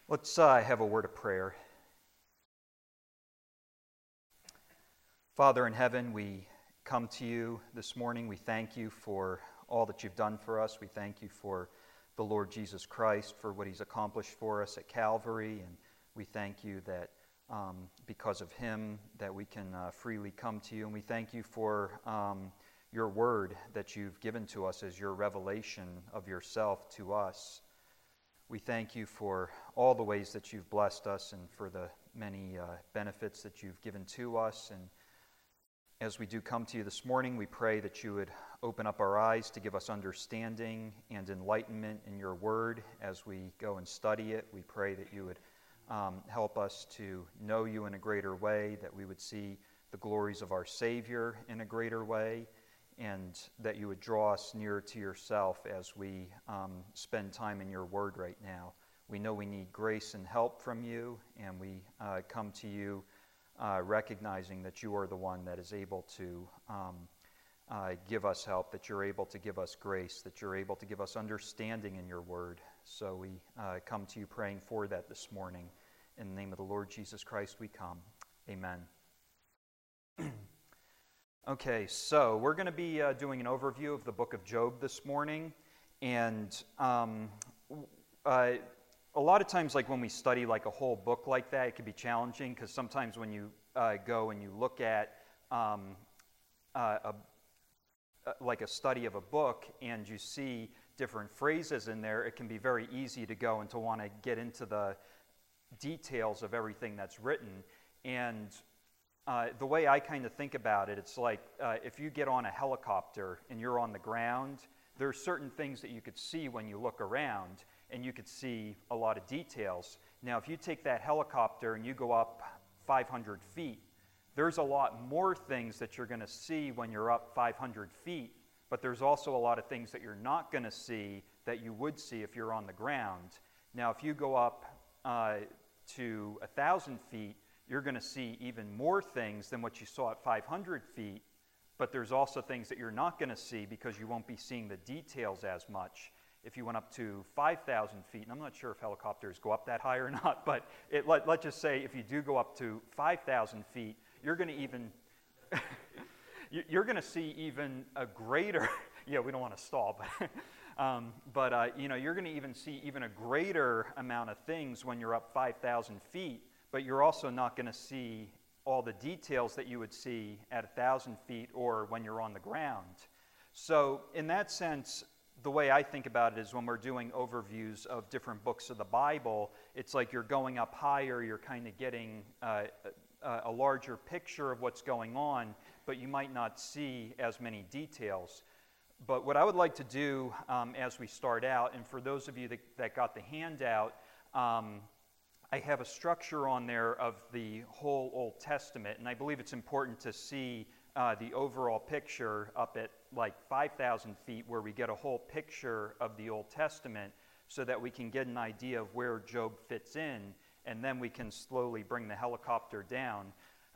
Let's have a word of prayer. Father in heaven, we come to you this morning. We thank you for all that you've done for us. We thank you for the Lord Jesus Christ, for what he's accomplished for us at Calvary. And we thank you that because of him that we can freely come to you. And we thank you for your word that you've given to us as your revelation of yourself to us. We thank you for all the ways that you've blessed us and for the many benefits that you've given to us. And as we do come to you this morning, we pray that you would open up our eyes to give us understanding and enlightenment in your word as we go and study it. We pray that you would help us to know you in a greater way, that we would see the glories of our Savior in a greater way, and that you would draw us nearer to yourself as we spend time in your word right now. We know we need grace and help from you, and we come to you recognizing that you are the one that is able to give us help, that you're able to give us grace, that you're able to give us understanding in your word. So we come to you praying for that this morning. In the name of the Lord Jesus Christ we come. Amen. Okay, so we're going to be doing an overview of the book of Job this morning, and a lot of times, like when we study like a whole book like that, it can be challenging because sometimes when you go and you look at like a study of a book and you see different phrases in there, it can be very easy to go and to want to get into the details of everything that's written. And the way I kind of think about it, it's like if you get on a helicopter and you're on the ground, there are certain things that you could see when you look around, and you could see a lot of details. Now, if you take that helicopter and you go up 500 feet, there's a lot more things that you're going to see when you're up 500 feet, but there's also a lot of things that you're not going to see that you would see if you're on the ground. Now, if you go up to 1,000 feet, you're going to see even more things than what you saw at 500 feet, but there's also things that you're not going to see because you won't be seeing the details as much. If you went up to 5,000 feet, and I'm not sure if helicopters go up that high or not, but let's just say if you do go up to 5,000 feet, you're going to even you're going to see even a greater. Yeah, we don't want to stall, but you're going to even see even a greater amount of things when you're up 5,000 feet. But you're also not going to see all the details that you would see at 1,000 feet or when you're on the ground. So in that sense, the way I think about it is when we're doing overviews of different books of the Bible, it's like you're going up higher, you're kind of getting a larger picture of what's going on, but you might not see as many details. But what I would like to do as we start out, and for those of you that got the handout, I have a structure on there of the whole Old Testament, and I believe it's important to see the overall picture up at like 5,000 feet where we get a whole picture of the Old Testament so that we can get an idea of where Job fits in, and then we can slowly bring the helicopter down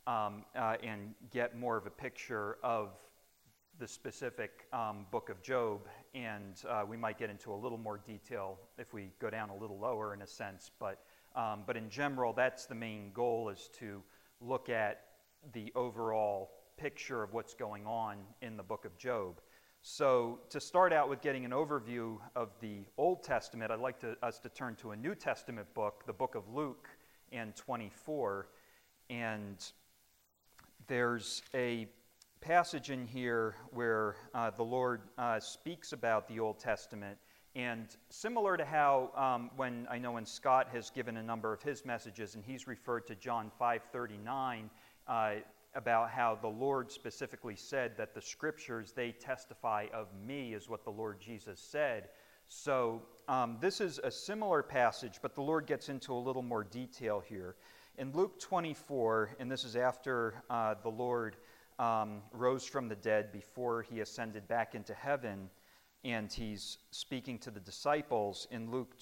and get more of a picture of the specific book of Job, and we might get into a little more detail if we go down a little lower in a sense, but in general, that's the main goal, is to look at the overall picture of what's going on in the book of Job. So to start out with getting an overview of the Old Testament, I'd like us to turn to a New Testament book, the book of Luke and 24. And there's a passage in here where the Lord speaks about the Old Testament. And similar to how when Scott has given a number of his messages, and he's referred to John 5:39 about how the Lord specifically said that the Scriptures, they testify of me, is what the Lord Jesus said. So this is a similar passage, but the Lord gets into a little more detail here. In Luke 24, and this is after the Lord rose from the dead before he ascended back into heaven, and he's speaking to the disciples. In Luke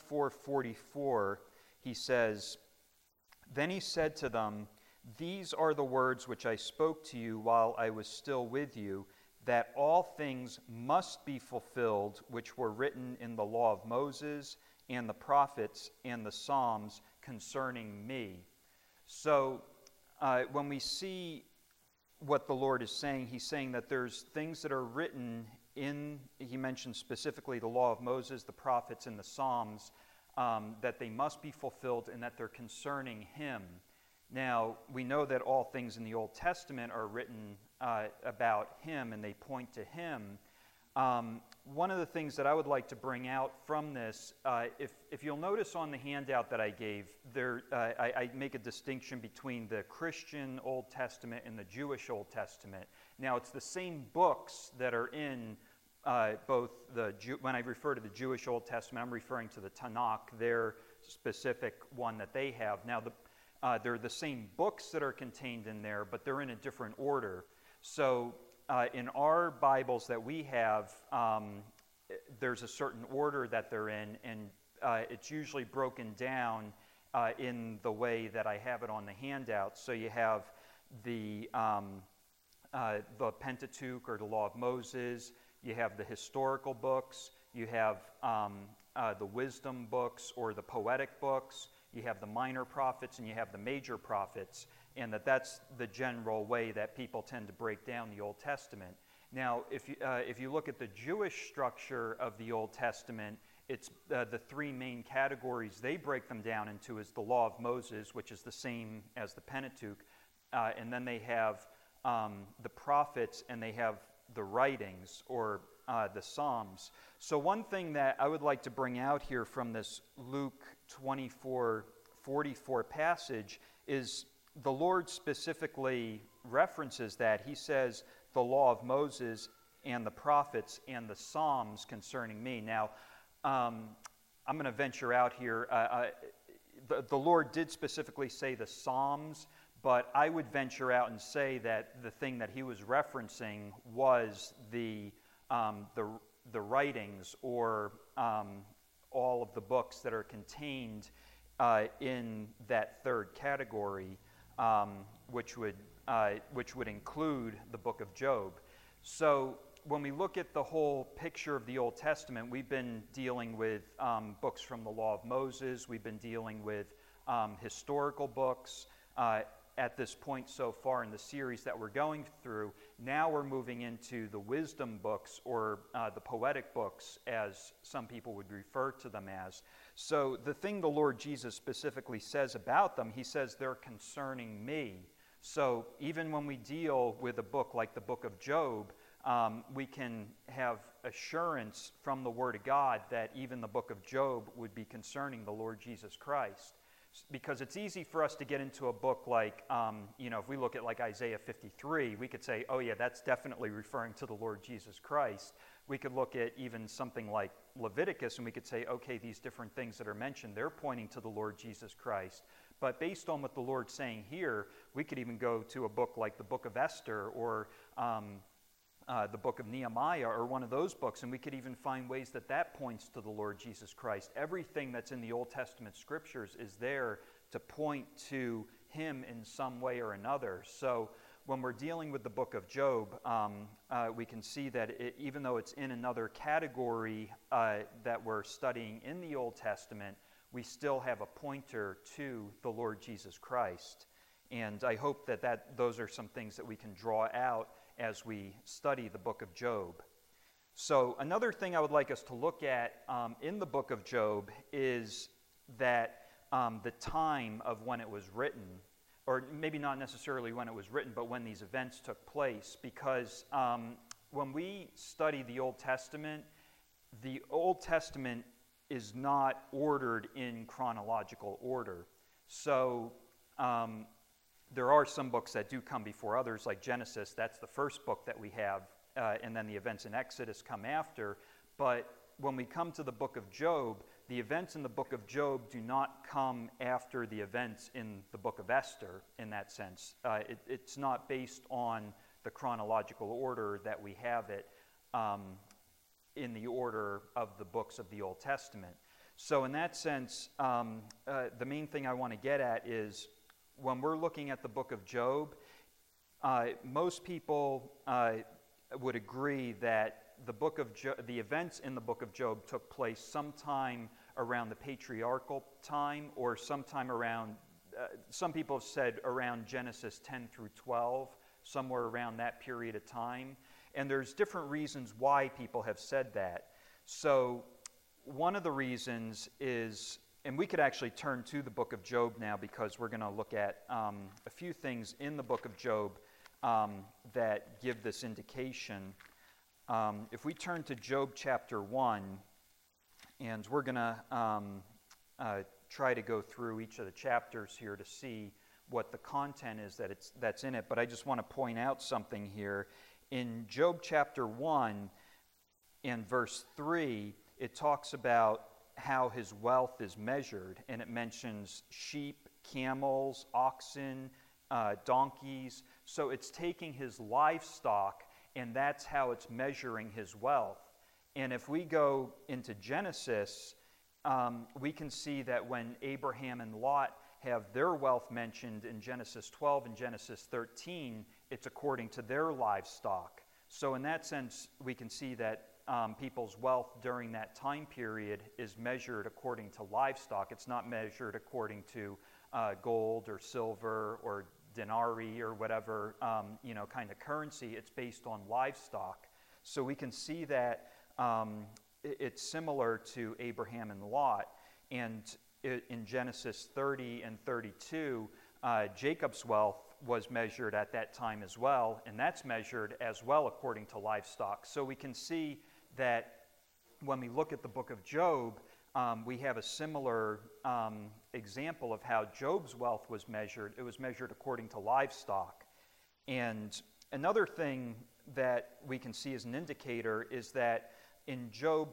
24:44, he says, "Then he said to them, 'These are the words which I spoke to you while I was still with you, that all things must be fulfilled which were written in the law of Moses and the prophets and the Psalms concerning me. So when we see what the Lord is saying, he's saying that there's things that are written in, he mentions specifically the law of Moses, the prophets, and the Psalms, that they must be fulfilled and that they're concerning him. Now, we know that all things in the Old Testament are written about him and they point to him. One of the things that I would like to bring out from this, if you'll notice on the handout that I gave, I make a distinction between the Christian Old Testament and the Jewish Old Testament. Now, it's the same books that are in both when I refer to the Jewish Old Testament, I'm referring to the Tanakh, their specific one that they have. Now, they're the same books that are contained in there, but they're in a different order. So in our Bibles that we have, there's a certain order that they're in, and it's usually broken down in the way that I have it on the handout. So you have the Pentateuch, or the Law of Moses. You have the historical books. You have the wisdom books, or the poetic books. You have the minor prophets, and you have the major prophets, and that's the general way that people tend to break down the Old Testament. Now, if you look at the Jewish structure of the Old Testament, it's the three main categories they break them down into is the Law of Moses, which is the same as the Pentateuch, and then they have the prophets, and they have the writings, or the Psalms. So one thing that I would like to bring out here from this Luke 24:44 passage is the Lord specifically references that. He says, the law of Moses and the prophets and the Psalms concerning me. Now, I'm going to venture out here. The Lord did specifically say the Psalms, but I would venture out and say that the thing that he was referencing was the writings, or all of the books that are contained in that third category, which would include the book of Job. So when we look at the whole picture of the Old Testament, we've been dealing with books from the Law of Moses. We've been dealing with historical books at this point so far in the series that we're going through. Now we're moving into the wisdom books, or the poetic books, as some people would refer to them as. So the thing the Lord Jesus specifically says about them, he says they're concerning me. So even when we deal with a book like the book of Job, we can have assurance from the Word of God that even the book of Job would be concerning the Lord Jesus Christ. Because it's easy for us to get into a book like, if we look at like Isaiah 53, we could say, oh yeah, that's definitely referring to the Lord Jesus Christ. We could look at even something like Leviticus, and we could say, okay, these different things that are mentioned, they're pointing to the Lord Jesus Christ. But based on what the Lord's saying here, we could even go to a book like the book of Esther, or the book of Nehemiah, or one of those books, and we could even find ways that points to the Lord Jesus Christ. Everything that's in the Old Testament scriptures is there to point to him in some way or another. So when we're dealing with the book of Job, we can see that even though it's in another category that we're studying in the Old Testament, we still have a pointer to the Lord Jesus Christ. And I hope that those are some things that we can draw out as we study the book of Job. So another thing I would like us to look at in the book of Job is that the time of when it was written, or maybe not necessarily when it was written, but when these events took place. Because when we study the Old Testament is not ordered in chronological order. So there are some books that do come before others, like Genesis. That's the first book that we have, and then the events in Exodus come after. But when we come to the book of Job, the events in the book of Job do not come after the events in the book of Esther in that sense. It's not based on the chronological order that we have it in the order of the books of the Old Testament. So in that sense, the main thing I want to get at is when we're looking at the book of Job, most people would agree that the events in the book of Job took place sometime around the patriarchal time or sometime around, some people have said around Genesis 10 through 12, somewhere around that period of time. And there's different reasons why people have said that. So one of the reasons is, and we could actually turn to the book of Job now because we're going to look at a few things in the book of Job that give this indication. If we turn to Job chapter 1, and we're going to try to go through each of the chapters here to see what the content is that's in it, but I just want to point out something here. In Job chapter 1 and verse 3, it talks about how his wealth is measured, and it mentions sheep, camels, oxen, donkeys. So it's taking his livestock, and that's how it's measuring his wealth. And if we go into Genesis, we can see that when Abraham and Lot have their wealth mentioned in Genesis 12 and Genesis 13, it's according to their livestock. So in that sense, we can see that people's wealth during that time period is measured according to livestock. It's not measured according to gold or silver or denarii or whatever kind of currency. It's based on livestock. So we can see that it's similar to Abraham and Lot. And in Genesis 30 and 32, Jacob's wealth was measured at that time as well, and that's measured as well according to livestock. So we can see that when we look at the book of Job, we have a similar example of how Job's wealth was measured. It was measured according to livestock. And another thing that we can see as an indicator is that in Job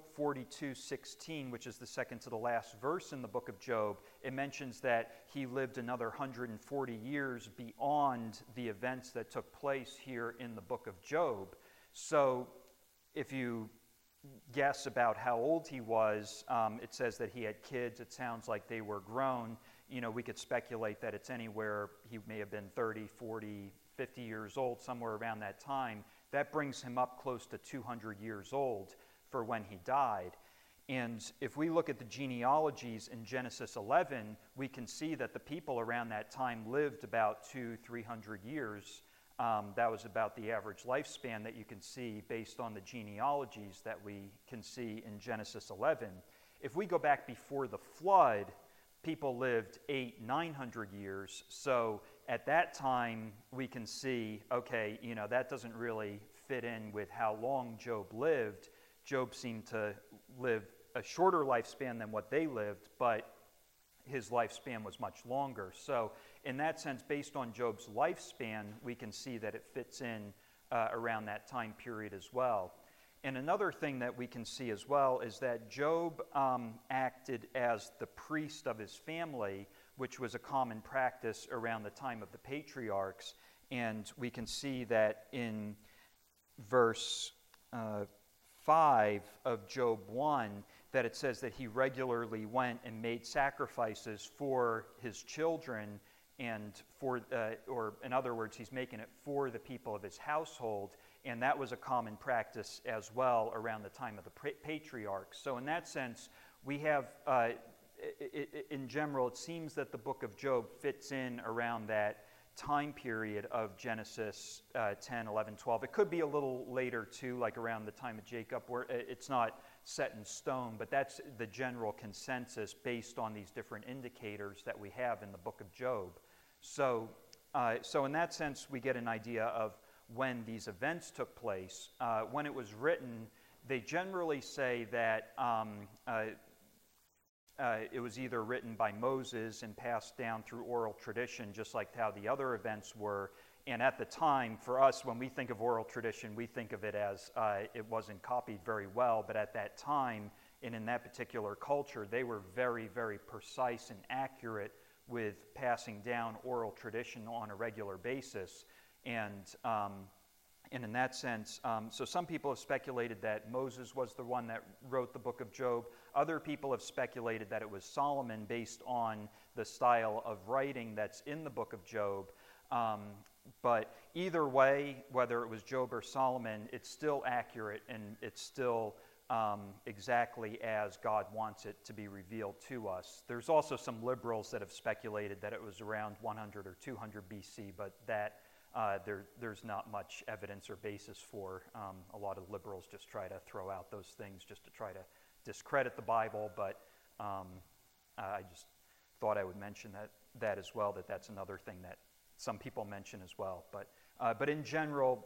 42:16, which is the second to the last verse in the book of Job, it mentions that he lived another 140 years beyond the events that took place here in the book of Job. So if you guess about how old he was, it says that he had kids. It sounds like they were grown. We could speculate that it's anywhere, he may have been 30, 40, 50 years old, somewhere around that time. That brings him up close to 200 years old for when he died. And if we look at the genealogies in Genesis 11, we can see that the people around that time lived about 200-300 years. That was about the average lifespan that you can see based on the genealogies that we can see in Genesis 11. If we go back before the flood, people lived 800-900 years. So at that time, we can see, okay, that doesn't really fit in with how long Job lived. Job seemed to live a shorter lifespan than what they lived, but his lifespan was much longer. So in that sense, based on Job's lifespan, we can see that it fits in around that time period as well. And another thing that we can see as well is that Job acted as the priest of his family, which was a common practice around the time of the patriarchs. And we can see that in verse 5 of Job 1, that it says that he regularly went and made sacrifices for his children and or in other words, he's making it for the people of his household, and that was a common practice as well around the time of the patriarchs. So in that sense, we have, in general, it seems that the book of Job fits in around that time period of Genesis 10, 11, 12. It could be a little later too, like around the time of Jacob, where it's not set in stone, but that's the general consensus based on these different indicators that we have in the book of Job. So in that sense, we get an idea of when these events took place. When it was written, they generally say that it was either written by Moses and passed down through oral tradition, just like how the other events were. And at the time, for us, when we think of oral tradition, we think of it as it wasn't copied very well. But at that time, and in that particular culture, they were very, very precise and accurate with passing down oral tradition on a regular basis. And in that sense, so some people have speculated that Moses was the one that wrote the book of Job. Other people have speculated that it was Solomon based on the style of writing that's in the book of Job. But either way, whether it was Job or Solomon, it's still accurate and it's still exactly as God wants it to be revealed to us. There's also some liberals that have speculated that it was around 100 or 200 BC, but that there's not much evidence or basis for. A lot of liberals just try to throw out those things just to try to discredit the Bible, but I just thought I would mention that as well, that's another thing that some people mention as well. But in general,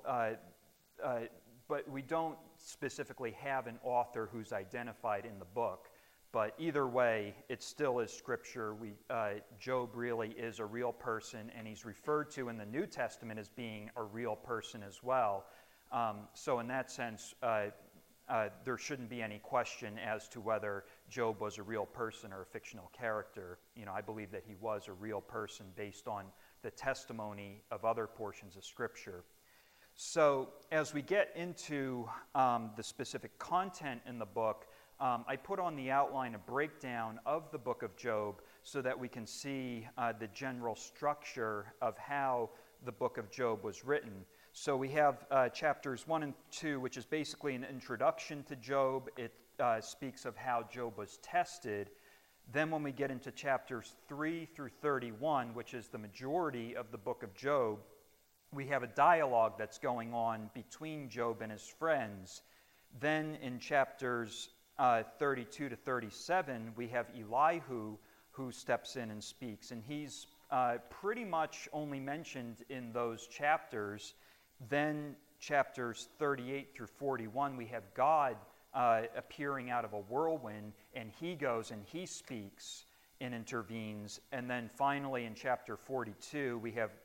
but we don't specifically have an author who's identified in the book. But either way, it still is Scripture. Job really is a real person, and he's referred to in the New Testament as being a real person as well. So in that sense, there shouldn't be any question as to whether Job was a real person or a fictional character. I believe that he was a real person based on the testimony of other portions of Scripture. So as we get into the specific content in the book, I put on the outline a breakdown of the book of Job so that we can see the general structure of how the book of Job was written. So we have chapters 1 and 2, which is basically an introduction to Job. It speaks of how Job was tested. Then when we get into chapters 3 through 31, which is the majority of the book of Job, we have a dialogue that's going on between Job and his friends. Then in chapters 32 to 37, we have Elihu who steps in and speaks. And he's pretty much only mentioned in those chapters. Then chapters 38 through 41, we have God appearing out of a whirlwind, and he goes and he speaks and intervenes. And then finally in chapter 42, we have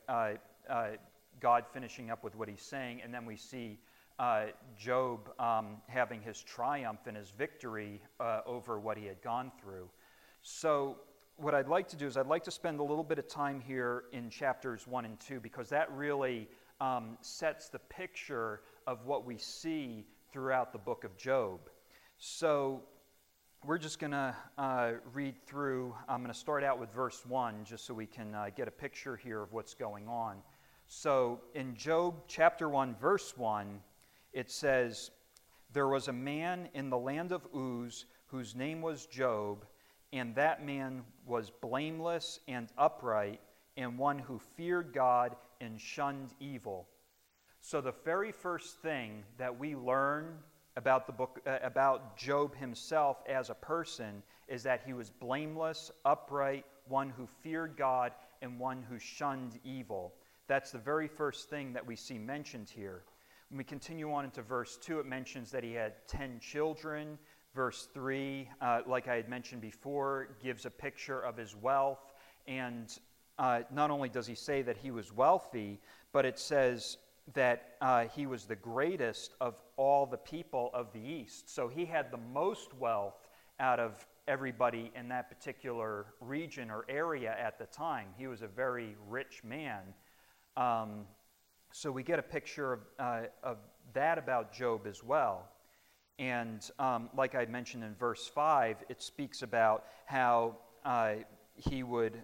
God finishing up with what he's saying, and then we see Job having his triumph and his victory over what he had gone through. So what I'd like to do is I'd like to spend a little bit of time here in chapters 1 and 2, because that really sets the picture of what we see throughout the book of Job. So we're just going to read through. I'm going to start out with verse 1 just so we can get a picture here of what's going on. So in Job chapter 1, verse 1, it says, "There was a man in the land of Uz whose name was Job, and that man was blameless and upright, and one who feared God and shunned evil." So the very first thing that we learn about the book, about Job himself as a person, is that he was blameless, upright, one who feared God, and one who shunned evil. That's the very first thing that we see mentioned here. When we continue on into verse 2, it mentions that he had 10 children. Verse 3, like I had mentioned before, gives a picture of his wealth. And not only does he say that he was wealthy, but it says that he was the greatest of all the people of the East. So he had the most wealth out of everybody in that particular region or area at the time. He was a very rich man. So we get a picture of that about Job as well. And like I mentioned in verse 5, it speaks about how he would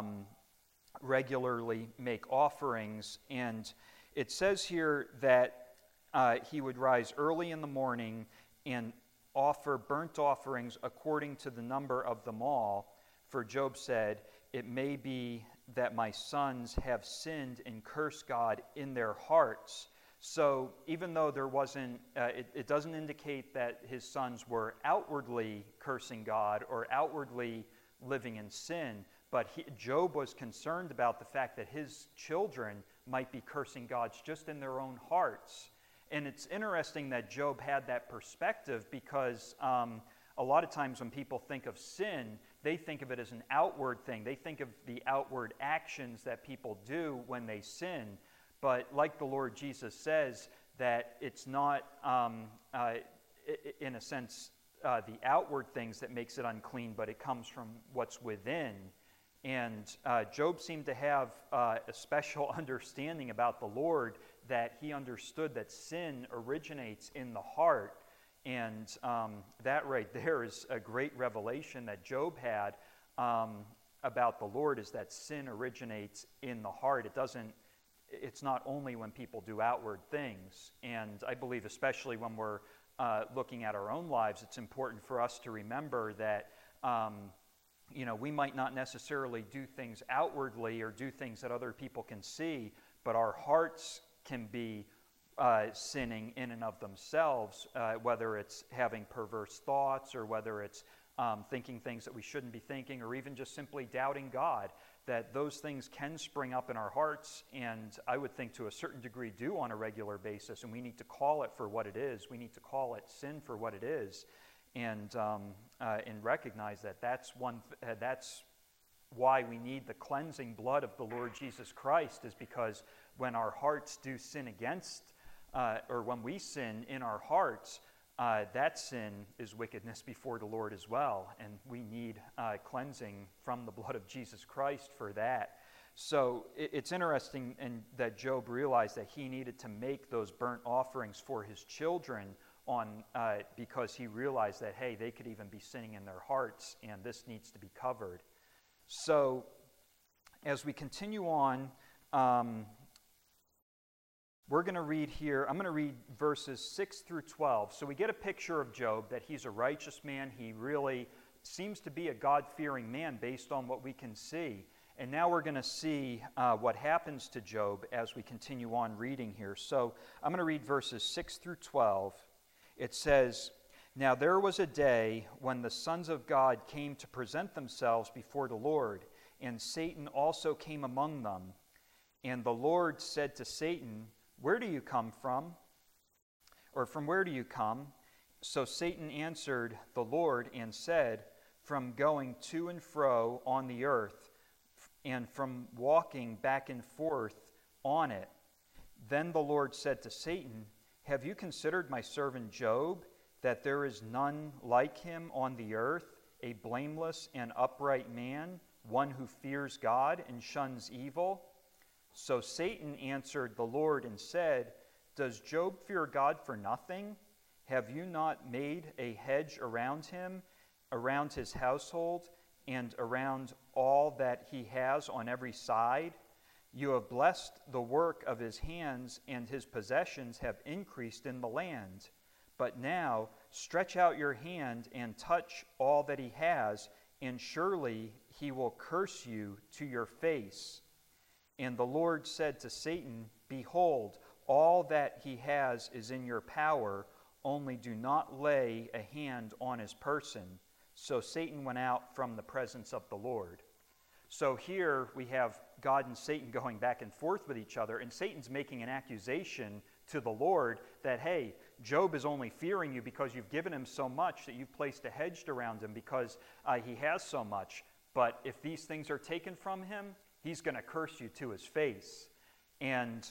regularly make offerings. And it says here that he would rise early in the morning and offer burnt offerings according to the number of them all. For Job said, "It may be that my sons have sinned and cursed God in their hearts." So even though there wasn't, it doesn't indicate that his sons were outwardly cursing God or outwardly living in sin, but Job was concerned about the fact that his children might be cursing God just in their own hearts. And it's interesting that Job had that perspective, because a lot of times when people think of sin, they think of it as an outward thing. They think of the outward actions that people do when they sin. But like the Lord Jesus says, that it's not, in a sense, the outward things that makes it unclean, but it comes from what's within. And Job seemed to have a special understanding about the Lord, that he understood that sin originates in the heart. And that right there is a great revelation that Job had about the Lord, is that sin originates in the heart. It's not only when people do outward things. And I believe especially when we're looking at our own lives, it's important for us to remember that we might not necessarily do things outwardly or do things that other people can see, but our hearts can be sinning in and of themselves, whether it's having perverse thoughts or whether it's thinking things that we shouldn't be thinking, or even just simply doubting God, that those things can spring up in our hearts, and I would think to a certain degree do on a regular basis, and we need to call it for what it is. We need to call it sin for what it is, and recognize that that's why we need the cleansing blood of the Lord Jesus Christ, is because when our hearts do sin against, or when we sin in our hearts, that sin is wickedness before the Lord as well, and we need cleansing from the blood of Jesus Christ for that. So it's interesting that Job realized that he needed to make those burnt offerings for his children because he realized that, hey, they could even be sinning in their hearts, and this needs to be covered. So as we continue on, we're going to read here, I'm going to read verses 6 through 12. So we get a picture of Job, that he's a righteous man. He really seems to be a God-fearing man based on what we can see. And now we're going to see what happens to Job as we continue on reading here. So I'm going to read verses 6 through 12. It says, "Now there was a day when the sons of God came to present themselves before the Lord, and Satan also came among them. And the Lord said to Satan, 'Where do you come from?' Or 'From where do you come?' So Satan answered the Lord and said, 'From going to and fro on the earth, and from walking back and forth on it.' Then the Lord said to Satan, 'Have you considered my servant Job, that there is none like him on the earth, a blameless and upright man, one who fears God and shuns evil?' So Satan answered the Lord and said, 'Does Job fear God for nothing? Have you not made a hedge around him, around his household, and around all that he has on every side? You have blessed the work of his hands, and his possessions have increased in the land. But now stretch out your hand and touch all that he has, and surely he will curse you to your face.' And the Lord said to Satan, 'Behold, all that he has is in your power, only do not lay a hand on his person.' So Satan went out from the presence of the Lord." So here we have God and Satan going back and forth with each other, and Satan's making an accusation to the Lord that, hey, Job is only fearing you because you've given him so much, that you've placed a hedge around him because he has so much. But if these things are taken from him, he's going to curse you to his face. And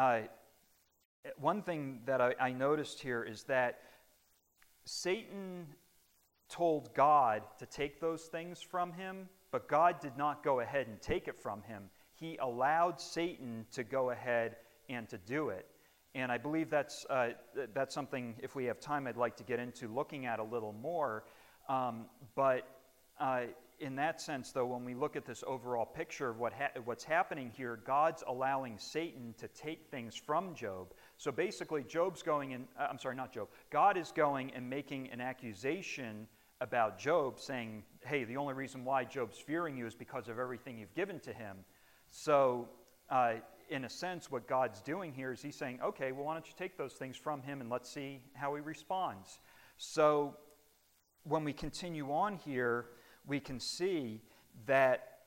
one thing that I noticed here is that Satan told God to take those things from him, but God did not go ahead and take it from him. He allowed Satan to go ahead and to do it. And I believe that's something, if we have time, I'd like to get into looking at a little more. But in that sense, though, when we look at this overall picture of what's happening here, God's allowing Satan to take things from Job. So basically, God is going and making an accusation about Job, saying, hey, the only reason why Job's fearing you is because of everything you've given to him. So in a sense, what God's doing here is he's saying, okay, well, why don't you take those things from him and let's see how he responds. So when we continue on here, we can see that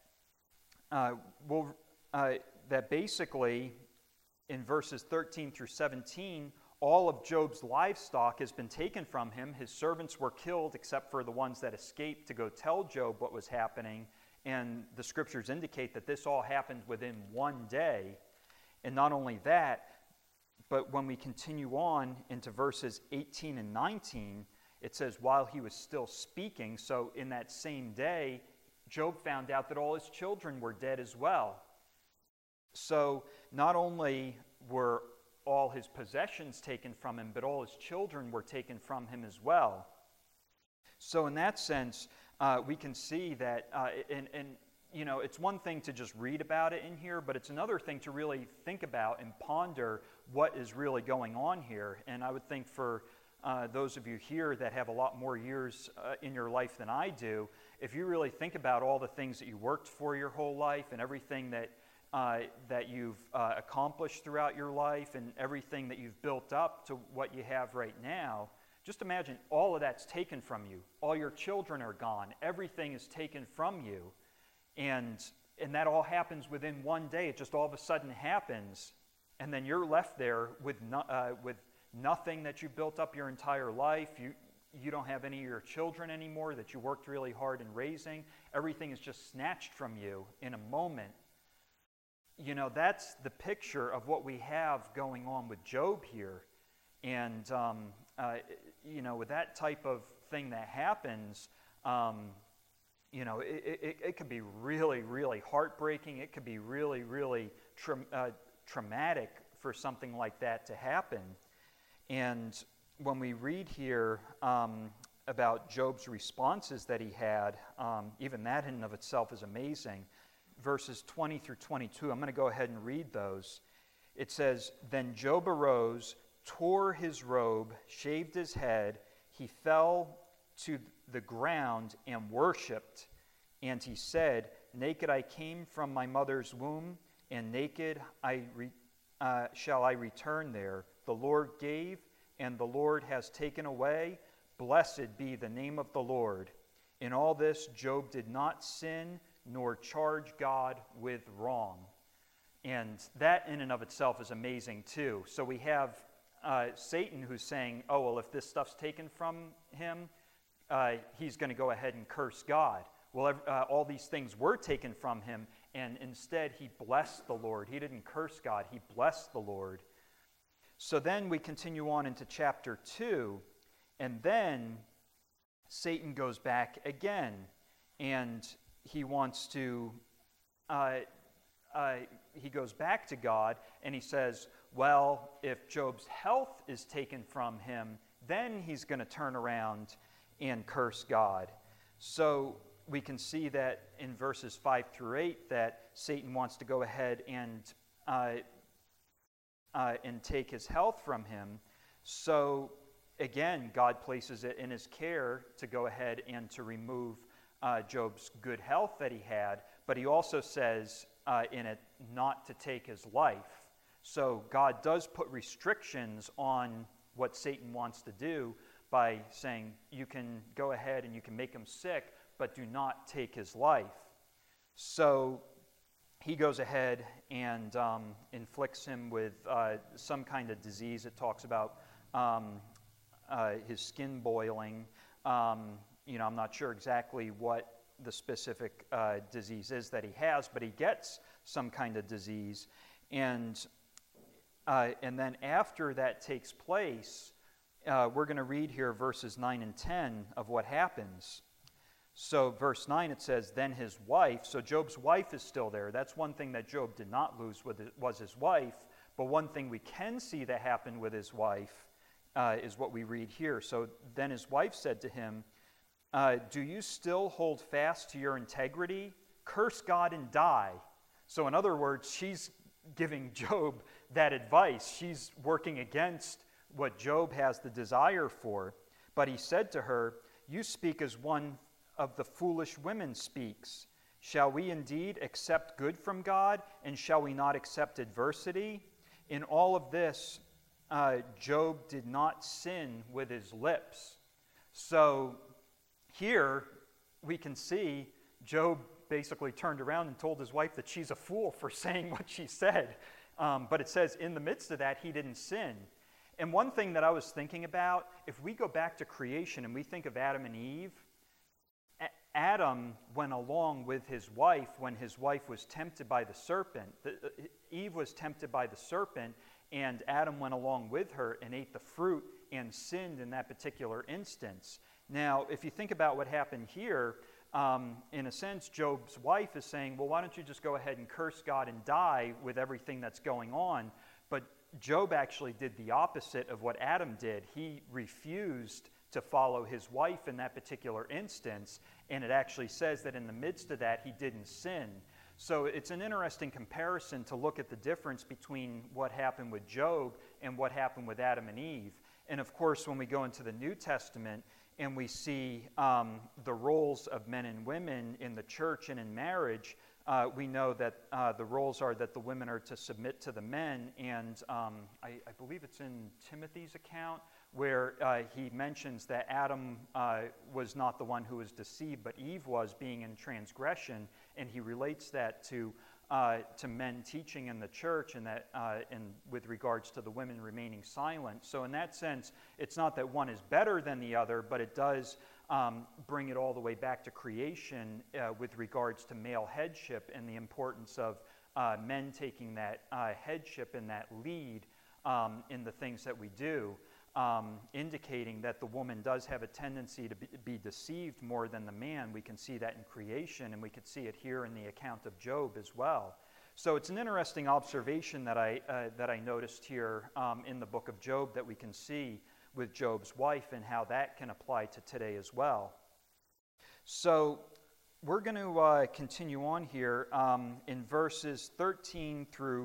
that basically in verses 13 through 17, all of Job's livestock has been taken from him. His servants were killed except for the ones that escaped to go tell Job what was happening. And the scriptures indicate that this all happened within one day. And not only that, but when we continue on into verses 18 and 19, it says, while he was still speaking, so in that same day, Job found out that all his children were dead as well. So not only were all his possessions taken from him, but all his children were taken from him as well. So in that sense, we can see that, you know, it's one thing to just read about it in here, but it's another thing to really think about and ponder what is really going on here. And I would think for those of you here that have a lot more years in your life than I do, if you really think about all the things that you worked for your whole life and everything that you've accomplished throughout your life and everything that you've built up to what you have right now, just imagine all of that's taken from you. All your children are gone. Everything is taken from you. And that all happens within one day. It just all of a sudden happens. And then you're left there with nothing that you built up your entire life. You don't have any of your children anymore that you worked really hard in raising. Everything is just snatched from you in a moment. You know, that's the picture of what we have going on with Job here. And, you know, with that type of thing that happens, you know, it could be really, really heartbreaking. It could be really, really traumatic for something like that to happen. And when we read here about Job's responses that he had, even that in and of itself is amazing. Verses 20 through 22, I'm going to go ahead and read those. It says, "Then Job arose, tore his robe, shaved his head. He fell to the ground and worshipped. And he said, 'Naked I came from my mother's womb, and naked shall I return there. The Lord gave, and the Lord has taken away. Blessed be the name of the Lord.' In all this, Job did not sin, nor charge God with wrong." And that in and of itself is amazing too. So we have Satan who's saying, oh, well, if this stuff's taken from him, he's going to go ahead and curse God. Well, all these things were taken from him, and instead he blessed the Lord. He didn't curse God, he blessed the Lord. So then we continue on into chapter 2, and then Satan goes back again, and he wants to, he goes back to God, and he says, well, if Job's health is taken from him, then he's going to turn around and curse God. So we can see that in verses 5 through 8 that Satan wants to go ahead and take his health from him. So again, God places it in his care to go ahead and to remove Job's good health that he had, but he also says in it not to take his life. So God does put restrictions on what Satan wants to do by saying you can go ahead and you can make him sick, but do not take his life. So he goes ahead and inflicts him with some kind of disease. It talks about his skin boiling. You know, I'm not sure exactly what the specific disease is that he has, but he gets some kind of disease. And then after that takes place, we're going to read here verses 9 and 10 of what happens. So verse 9, it says, then his wife, so Job's wife is still there. That's one thing that Job did not lose was his wife. But one thing we can see that happened with his wife is what we read here. So then his wife said to him, do you still hold fast to your integrity? Curse God and die. So in other words, she's giving Job that advice. She's working against what Job has the desire for. But he said to her, you speak as one of the foolish women speaks. Shall we indeed accept good from God, and shall we not accept adversity? In all of this, Job did not sin with his lips. So here we can see Job basically turned around and told his wife that she's a fool for saying what she said. But it says in the midst of that, he didn't sin. And one thing that I was thinking about, if we go back to creation and we think of Adam and Eve, Adam went along with his wife when his wife was tempted by the serpent. Eve was tempted by the serpent, and Adam went along with her and ate the fruit and sinned in that particular instance. Now, if you think about what happened here, in a sense, Job's wife is saying, well, why don't you just go ahead and curse God and die with everything that's going on? But Job actually did the opposite of what Adam did. He refused to follow his wife in that particular instance, and it actually says that in the midst of that, he didn't sin. So it's an interesting comparison to look at the difference between what happened with Job and what happened with Adam and Eve. And of course, when we go into the New Testament and we see the roles of men and women in the church and in marriage, we know that the roles are that the women are to submit to the men. And I believe it's in Timothy's account where he mentions that Adam was not the one who was deceived, but Eve was, being in transgression. And he relates that to men teaching in the church, and that with regards to the women remaining silent. So in that sense, it's not that one is better than the other, but it does bring it all the way back to creation with regards to male headship and the importance of men taking that headship and that lead in the things that we do, indicating that the woman does have a tendency to be deceived more than the man. We can see that in creation, and we could see it here in the account of Job as well. So it's an interesting observation that I noticed here in the book of Job, that we can see with Job's wife and how that can apply to today as well. So we're going to continue on here in verses 11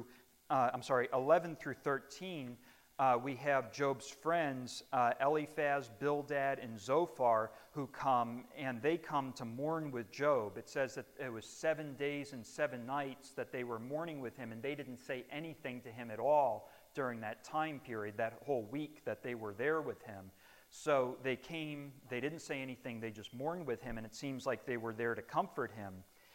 through 13. We have Job's friends, Eliphaz, Bildad, and Zophar, who come, and they come to mourn with Job. It says that it was 7 days and 7 nights that they were mourning with him, and they didn't say anything to him at all during that time period, that whole week that they were there with him. So they came, they didn't say anything, they just mourned with him, and it seems like they were there to comfort him.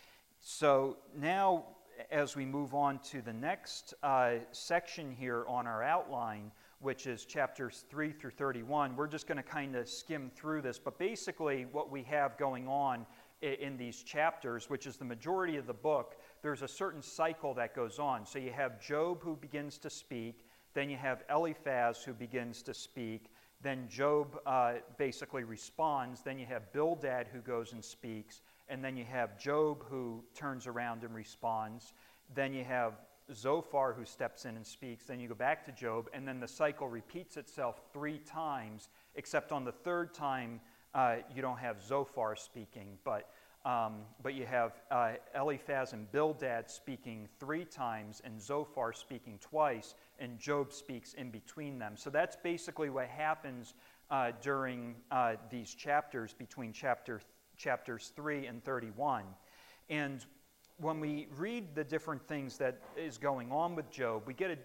So now, as we move on to the next section here on our outline, which is chapters 3 through 31, we're just going to kind of skim through this. But basically what we have going on in these chapters, which is the majority of the book, there's a certain cycle that goes on. So you have Job who begins to speak, then you have Eliphaz who begins to speak, then Job basically responds, then you have Bildad who goes and speaks, and then you have Job who turns around and responds. Then you have Zophar who steps in and speaks. Then you go back to Job, and then the cycle repeats itself 3 times, except on the 3rd time you don't have Zophar speaking, but you have Eliphaz and Bildad speaking 3 times, and Zophar speaking twice, and Job speaks in between them. So that's basically what happens during these chapters, between chapters 3 and 31. And when we read the different things that is going on with Job, we get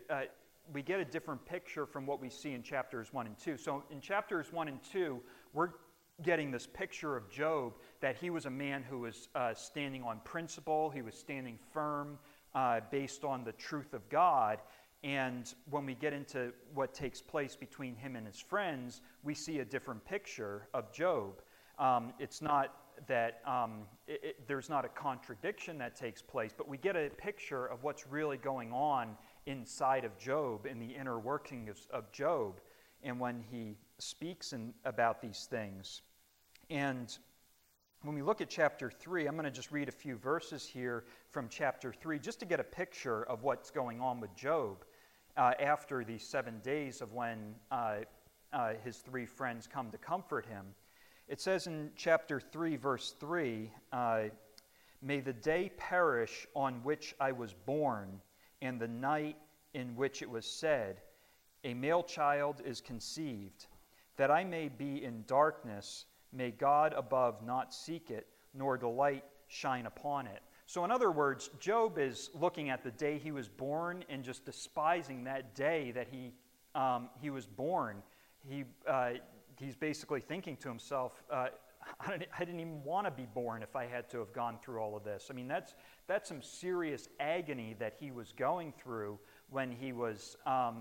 a different picture from what we see in chapters 1 and 2. So in chapters 1 and 2, we're getting this picture of Job, that he was a man who was standing on principle, he was standing firm based on the truth of God. And when we get into what takes place between him and his friends, we see a different picture of Job. It's not that there's not a contradiction that takes place, but we get a picture of what's really going on inside of Job, in the inner workings of Job, and when he speaks about these things. And when we look at chapter 3, I'm going to just read a few verses here from chapter 3 just to get a picture of what's going on with Job after these 7 days of when his 3 friends come to comfort him. It says in chapter 3, verse 3, "May the day perish on which I was born, and the night in which it was said, a male child is conceived. That I may be in darkness, may God above not seek it, nor the light shine upon it." So in other words, Job is looking at the day he was born and just despising that day that he was born. He's basically thinking to himself, I didn't even want to be born if I had to have gone through all of this. I mean, that's some serious agony that he was going through when he was,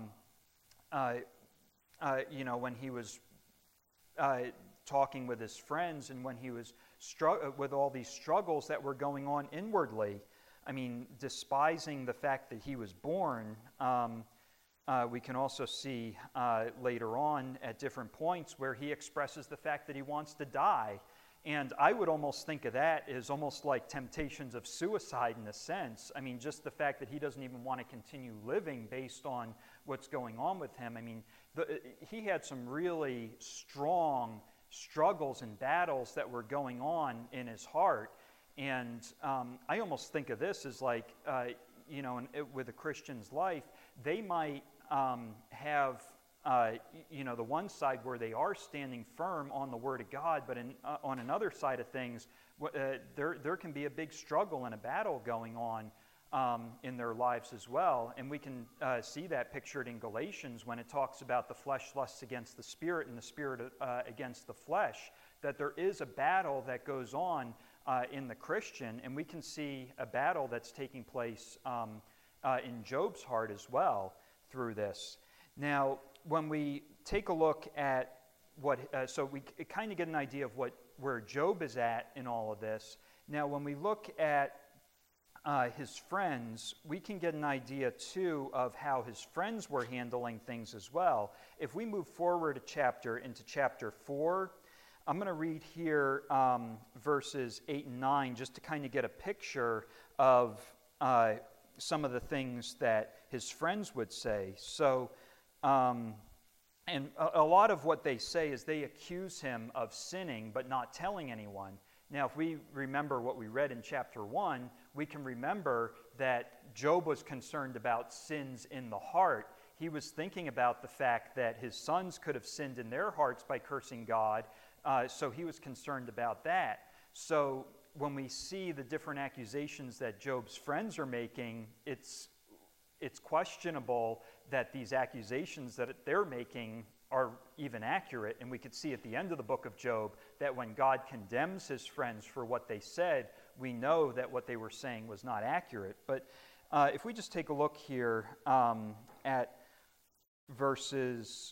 when he was talking with his friends, and when he was with all these struggles that were going on inwardly. I mean, despising the fact that he was born. We can also see later on at different points where he expresses the fact that he wants to die. And I would almost think of that as almost like temptations of suicide in a sense. I mean, just the fact that he doesn't even want to continue living based on what's going on with him. I mean, he had some really strong struggles and battles that were going on in his heart. And I almost think of this as like, with a Christian's life, they might have the one side where they are standing firm on the Word of God, but on another side of things, there can be a big struggle and a battle going on in their lives as well. And we can see that pictured in Galatians when it talks about the flesh lusts against the Spirit and the Spirit against the flesh, that there is a battle that goes on in the Christian, and we can see a battle that's taking place in Job's heart as well through this. Now, when we take a look at so we kind of get an idea of where Job is at in all of this. Now, when we look at his friends, we can get an idea too of how his friends were handling things as well. If we move forward into chapter 4, I'm going to read here verses 8 and 9 just to kind of get a picture of some of the things that his friends would say. So, and a lot of what they say is they accuse him of sinning but not telling anyone. Now, if we remember what we read in chapter 1, we can remember that Job was concerned about sins in the heart. He was thinking about the fact that his sons could have sinned in their hearts by cursing God, so he was concerned about that. So when we see the different accusations that Job's friends are making, it's questionable that these accusations that they're making are even accurate. And we could see at the end of the book of Job that when God condemns his friends for what they said, we know that what they were saying was not accurate. But if we just take a look here at verses...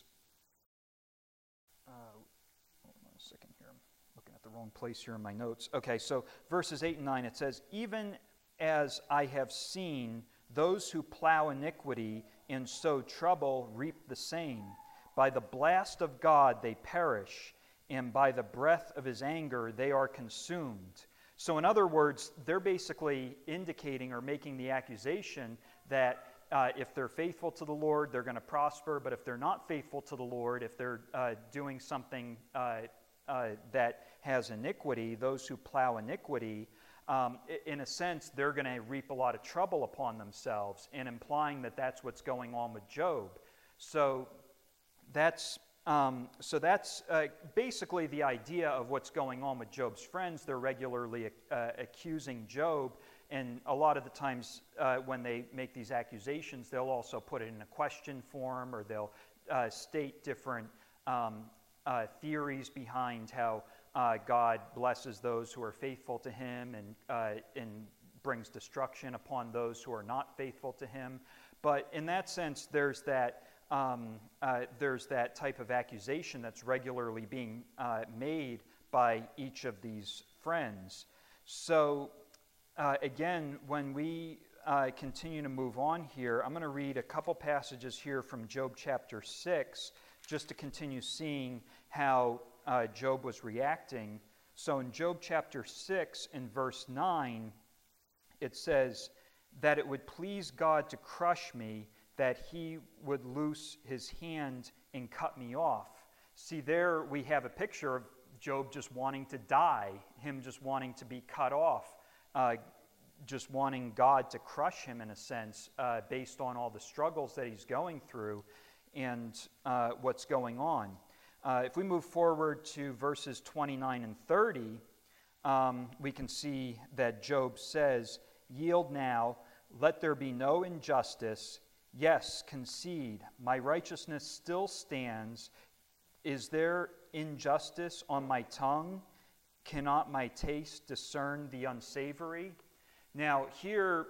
hold on a second here. I'm looking at the wrong place here in my notes. Okay, so verses 8 and 9, it says, "Even as I have seen, those who plow iniquity and sow trouble reap the same. By the blast of God they perish, and by the breath of his anger they are consumed." So in other words, they're basically indicating or making the accusation that if they're faithful to the Lord, they're going to prosper, but if they're not faithful to the Lord, if they're doing something that has iniquity, those who plow iniquity, in a sense, they're going to reap a lot of trouble upon themselves, and implying that that's what's going on with Job. So that's basically the idea of what's going on with Job's friends. They're regularly accusing Job, and a lot of the times when they make these accusations, they'll also put it in a question form, or they'll state different theories behind how God blesses those who are faithful to him and brings destruction upon those who are not faithful to him. But in that sense, there's that type of accusation that's regularly being made by each of these friends. So again, when we continue to move on here, I'm going to read a couple passages here from Job chapter 6 just to continue seeing how Job was reacting. So in Job chapter 6 in verse 9, it says that it would please God to crush me, that he would loose his hand and cut me off. See, there we have a picture of Job just wanting to die, him just wanting to be cut off, just wanting God to crush him in a sense, based on all the struggles that he's going through and what's going on. If we move forward to verses 29 and 30, we can see that Job says, "Yield now, let there be no injustice. Yes, concede, my righteousness still stands. Is there injustice on my tongue? Cannot my taste discern the unsavory?" Now here,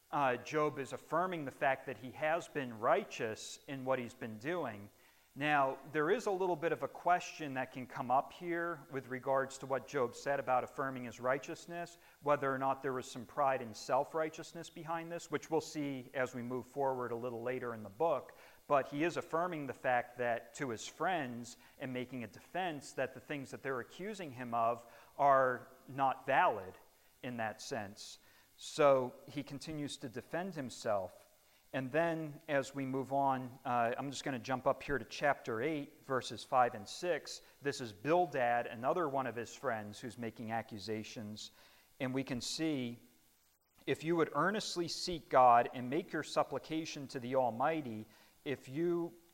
Job is affirming the fact that he has been righteous in what he's been doing. Now, there is a little bit of a question that can come up here with regards to what Job said about affirming his righteousness, whether or not there was some pride and self-righteousness behind this, which we'll see as we move forward a little later in the book. But he is affirming the fact that to his friends and making a defense that the things that they're accusing him of are not valid in that sense. So he continues to defend himself. And then as we move on, I'm just going to jump up here to chapter 8, verses 5 and 6. This is Bildad, another one of his friends who's making accusations. And we can see, "If you would earnestly seek God and make your supplication to the Almighty, if you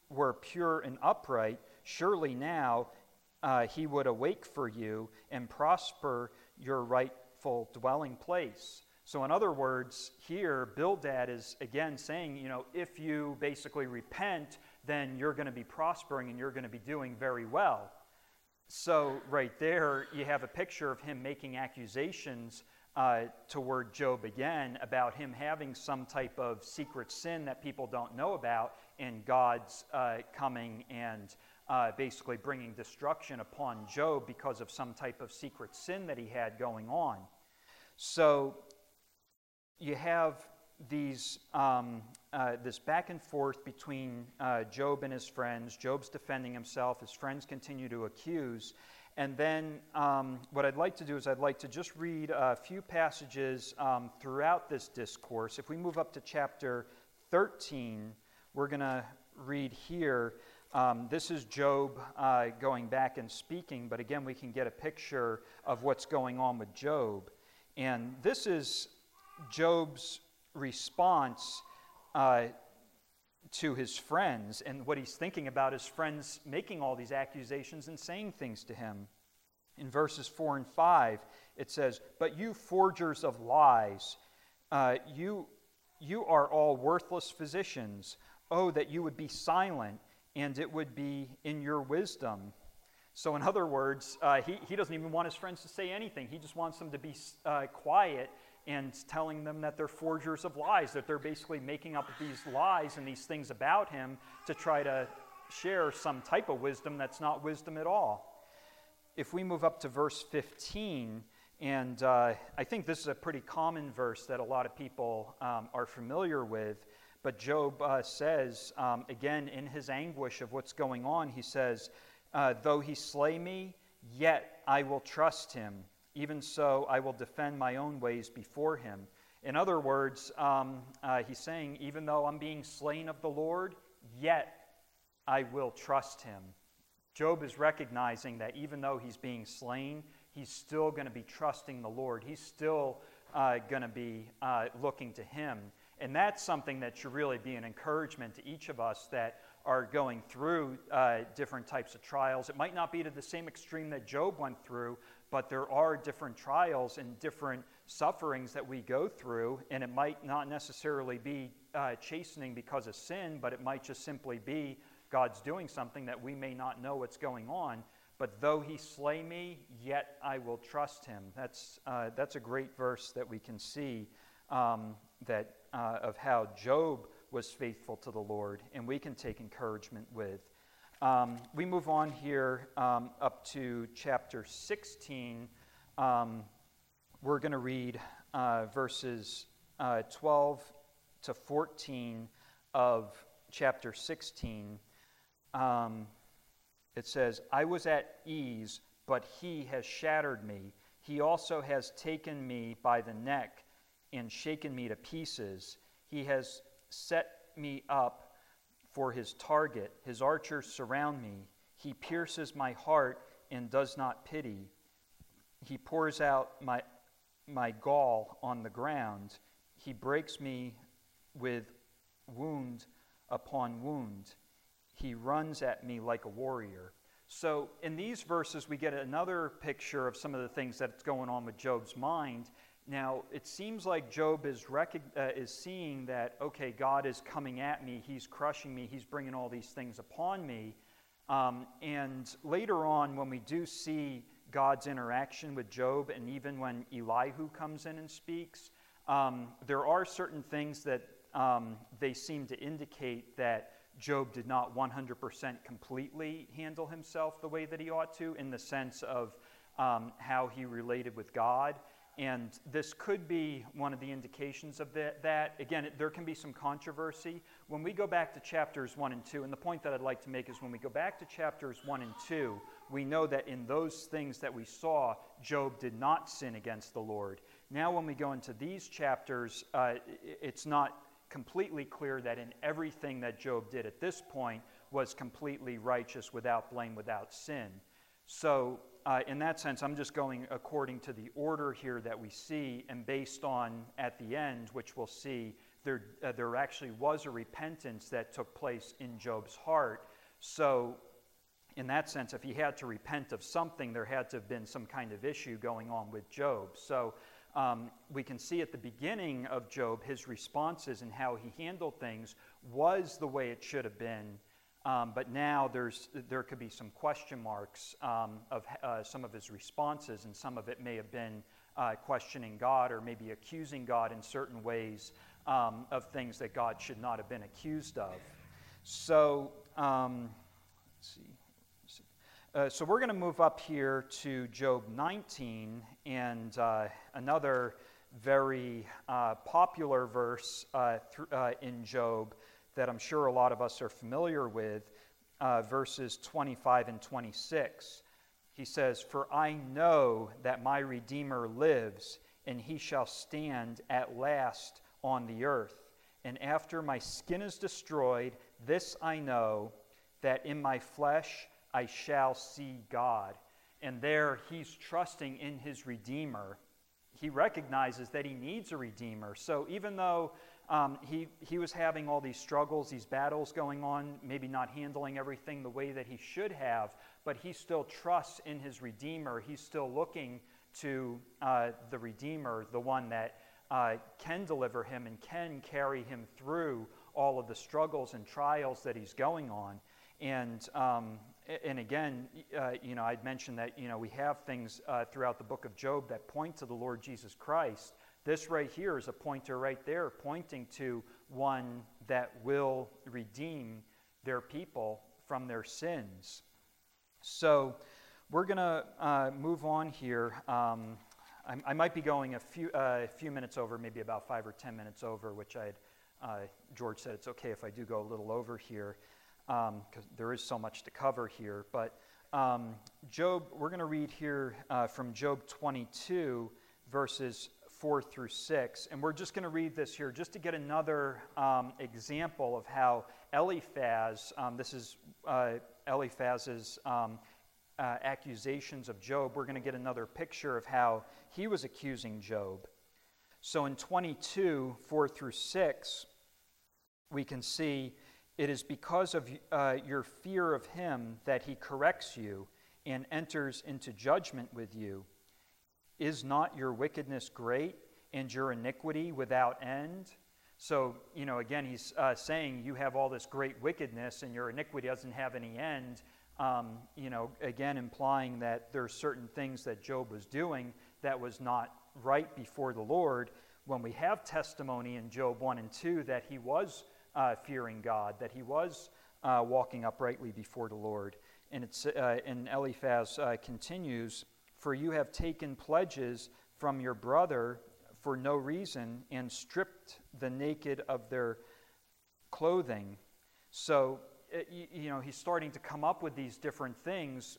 were pure and upright, surely now he would awake for you and prosper your rightful dwelling place. So in other words, here, Bildad is again saying, if you basically repent, then you're going to be prospering and you're going to be doing very well. So right there, you have a picture of him making accusations toward Job again about him having some type of secret sin that people don't know about, and God's coming and basically bringing destruction upon Job because of some type of secret sin that he had going on. So you have these this back and forth between Job and his friends. Job's defending himself. His friends continue to accuse. And then what I'd like to do is I'd like to just read a few passages throughout this discourse. If we move up to chapter 13, we're going to read here. This is Job going back and speaking, but again, we can get a picture of what's going on with Job. And this is Job's response to his friends and what he's thinking about his friends making all these accusations and saying things to him. In verses 4 and 5, it says, "But you forgers of lies, you are all worthless physicians. Oh, that you would be silent, and it would be in your wisdom." So in other words, he doesn't even want his friends to say anything. He just wants them to be quiet and telling them that they're forgers of lies, that they're basically making up these lies and these things about him to try to share some type of wisdom that's not wisdom at all. If we move up to verse 15, and I think this is a pretty common verse that a lot of people are familiar with, but Job says, again, in his anguish of what's going on, he says, "Though he slay me, yet I will trust him. Even so, I will defend my own ways before him." In other words, he's saying, even though I'm being slain of the Lord, yet I will trust him. Job is recognizing that even though he's being slain, he's still going to be trusting the Lord. He's still going to be looking to him. And that's something that should really be an encouragement to each of us that are going through different types of trials. It might not be to the same extreme that Job went through, but there are different trials and different sufferings that we go through, and it might not necessarily be chastening because of sin, but it might just simply be God's doing something that we may not know what's going on. But though he slay me, yet I will trust him. That's a great verse that we can see of how Job was faithful to the Lord, and we can take encouragement with. We move on here up to chapter 16. We're going to read verses 12 to 14 of chapter 16. It says, "I was at ease, but he has shattered me. He also has taken me by the neck and shaken me to pieces. He has set me up for his target. His archers surround me. He pierces my heart and does not pity. He pours out my gall on the ground. He breaks me with wound upon wound. He runs at me like a warrior." So in these verses, we get another picture of some of the things that's going on with Job's mind. Now, it seems like Job is seeing that, okay, God is coming at me, he's crushing me, he's bringing all these things upon me. And later on, when we do see God's interaction with Job, and even when Elihu comes in and speaks, there are certain things that they seem to indicate that Job did not 100% completely handle himself the way that he ought to, in the sense of how he related with God. And this could be one of the indications of that. Again, there can be some controversy. When we go back to chapters 1 and 2, and the point that I'd like to make is when we go back to chapters 1 and 2, we know that in those things that we saw, Job did not sin against the Lord. Now when we go into these chapters, it's not completely clear that in everything that Job did at this point was completely righteous, without blame, without sin. So in that sense, I'm just going according to the order here that we see, and based on, at the end, which we'll see, there actually was a repentance that took place in Job's heart. So in that sense, if he had to repent of something, there had to have been some kind of issue going on with Job. So we can see at the beginning of Job, his responses and how he handled things was the way it should have been. But now there could be some question marks of some of his responses, and some of it may have been questioning God or maybe accusing God in certain ways of things that God should not have been accused of. So let's see. So we're going to move up here to Job 19, and another very popular verse in Job that I'm sure a lot of us are familiar with, verses 25 and 26. He says, "For I know that my Redeemer lives, and he shall stand at last on the earth. And after my skin is destroyed, this I know, that in my flesh I shall see God." And there he's trusting in his Redeemer. He recognizes that he needs a Redeemer. So even though he was having all these struggles, these battles going on, maybe not handling everything the way that he should have, but he still trusts in his Redeemer. He's still looking to the Redeemer, the one that can deliver him and can carry him through all of the struggles and trials that he's going on. And again, I'd mentioned that, we have things throughout the book of Job that point to the Lord Jesus Christ. This right here is a pointer right there, pointing to one that will redeem their people from their sins. So we're going to move on here. I might be going a few minutes over, maybe about 5 or 10 minutes over, which George said it's okay if I do go a little over here, because there is so much to cover here. But Job, we're going to read here from Job 22, verses 4 through 6. And we're just going to read this here just to get another example of how Eliphaz, this is Eliphaz's accusations of Job. We're going to get another picture of how he was accusing Job. So in 22, 4 through 6, we can see, "It is because of your fear of him that he corrects you and enters into judgment with you. Is not your wickedness great and your iniquity without end?" So, again, he's saying you have all this great wickedness and your iniquity doesn't have any end. Again, implying that there are certain things that Job was doing that was not right before the Lord, when we have testimony in Job 1 and 2 that he was fearing God, that he was walking uprightly before the Lord. And Eliphaz continues, "For you have taken pledges from your brother for no reason and stripped the naked of their clothing." So, he's starting to come up with these different things.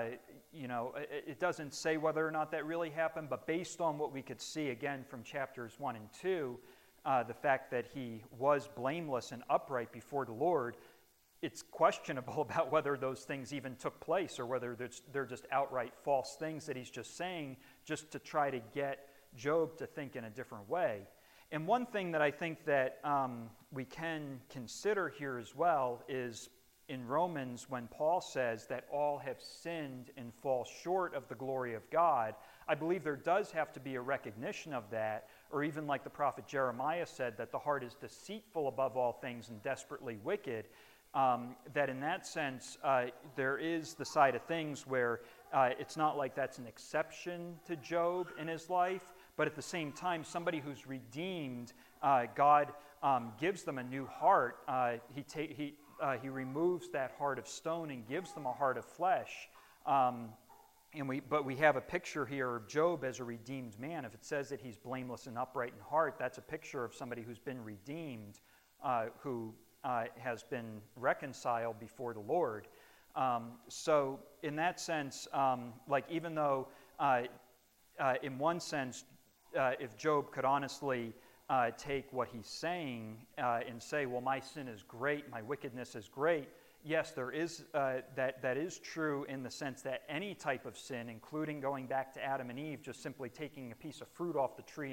It doesn't say whether or not that really happened, but based on what we could see, again, from chapters 1 and 2, the fact that he was blameless and upright before the Lord, it's questionable about whether those things even took place or whether they're just outright false things that he's just saying just to try to get Job to think in a different way. And one thing that I think that we can consider here as well is in Romans, when Paul says that all have sinned and fall short of the glory of God, I believe there does have to be a recognition of that, or even like the prophet Jeremiah said, that the heart is deceitful above all things and desperately wicked. That in that sense, there is the side of things where it's not like that's an exception to Job in his life, but at the same time, somebody who's redeemed, God gives them a new heart. He removes that heart of stone and gives them a heart of flesh. But we have a picture here of Job as a redeemed man. If it says that he's blameless and upright in heart, that's a picture of somebody who's been redeemed, who has been reconciled before the Lord. So in that sense, even though in one sense, if Job could honestly take what he's saying and say, well, my sin is great, my wickedness is great, yes, there is that is true in the sense that any type of sin, including going back to Adam and Eve, just simply taking a piece of fruit off the tree and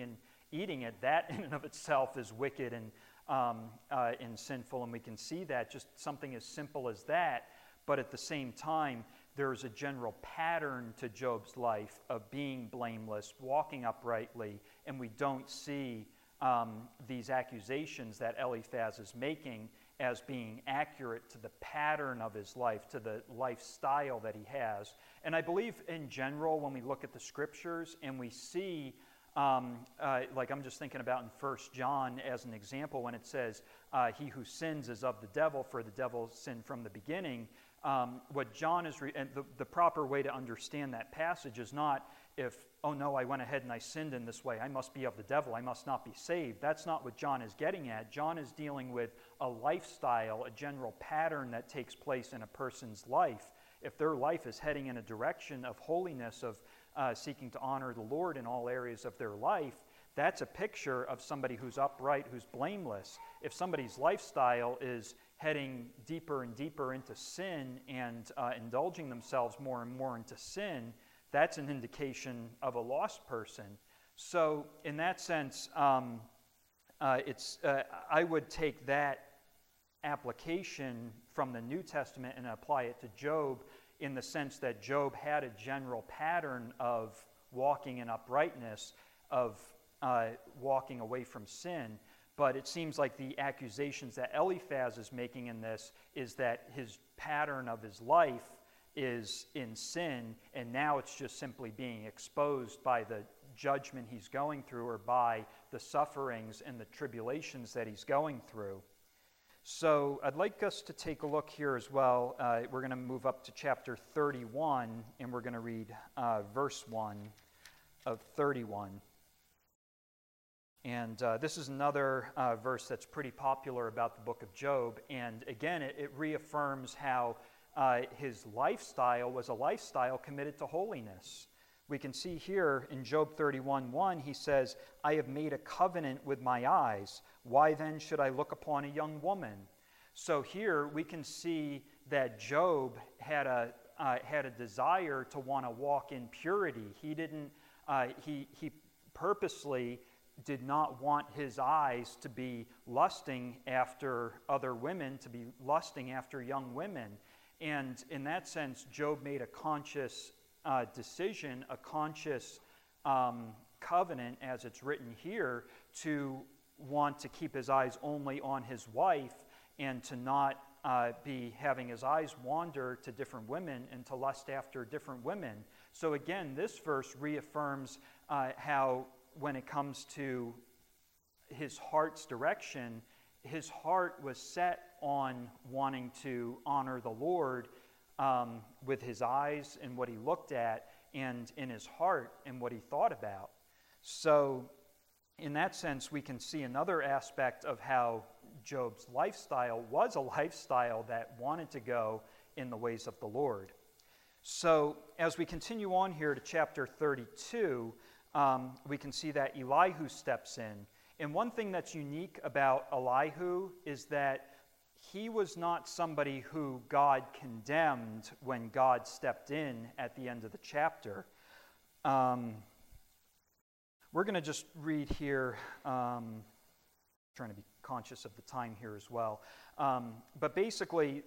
eating it, that in and of itself is wicked and sinful, and we can see that, just something as simple as that. But at the same time, there's a general pattern to Job's life of being blameless, walking uprightly, and we don't see these accusations that Eliphaz is making as being accurate to the pattern of his life, to the lifestyle that he has. And I believe in general, when we look at the scriptures and we see, like I'm just thinking about in 1 John as an example, when it says, he who sins is of the devil, for the devil sinned from the beginning. What John is, and the proper way to understand that passage is not if, oh no, I went ahead and I sinned in this way, I must be of the devil, I must not be saved. That's not what John is getting at. John is dealing with a lifestyle, a general pattern that takes place in a person's life. If their life is heading in a direction of holiness, of seeking to honor the Lord in all areas of their life, that's a picture of somebody who's upright, who's blameless. If somebody's lifestyle is heading deeper and deeper into sin and indulging themselves more and more into sin, that's an indication of a lost person. So in that sense, I would take that application from the New Testament and apply it to Job, in the sense that Job had a general pattern of walking in uprightness, of walking away from sin. But it seems like the accusations that Eliphaz is making in this is that his pattern of his life is in sin, and now it's just simply being exposed by the judgment he's going through, or by the sufferings and the tribulations that he's going through. So I'd like us to take a look here as well. We're going to move up to chapter 31, and we're going to read verse 1 of 31. And this is another verse that's pretty popular about the book of Job. And again, it reaffirms how his lifestyle was a lifestyle committed to holiness. We can see here in Job 31:1, he says, I have made a covenant with my eyes. Why then should I look upon a young woman? So here we can see that Job had a desire to want to walk in purity. He didn't. He purposely did not want his eyes to be lusting after other women, to be lusting after young women. And in that sense, Job made a conscious decision, a conscious covenant, as it's written here, to want to keep his eyes only on his wife, and to not be having his eyes wander to different women and to lust after different women. So again, this verse reaffirms how, when it comes to his heart's direction, his heart was set on wanting to honor the Lord with his eyes and what he looked at, and in his heart and what he thought about. So in that sense, we can see another aspect of how Job's lifestyle was a lifestyle that wanted to go in the ways of the Lord. So as we continue on here to chapter 32, we can see that Elihu steps in. And one thing that's unique about Elihu is that he was not somebody who God condemned when God stepped in at the end of the chapter. We're going to just read here, trying to be conscious of the time here as well. But basically,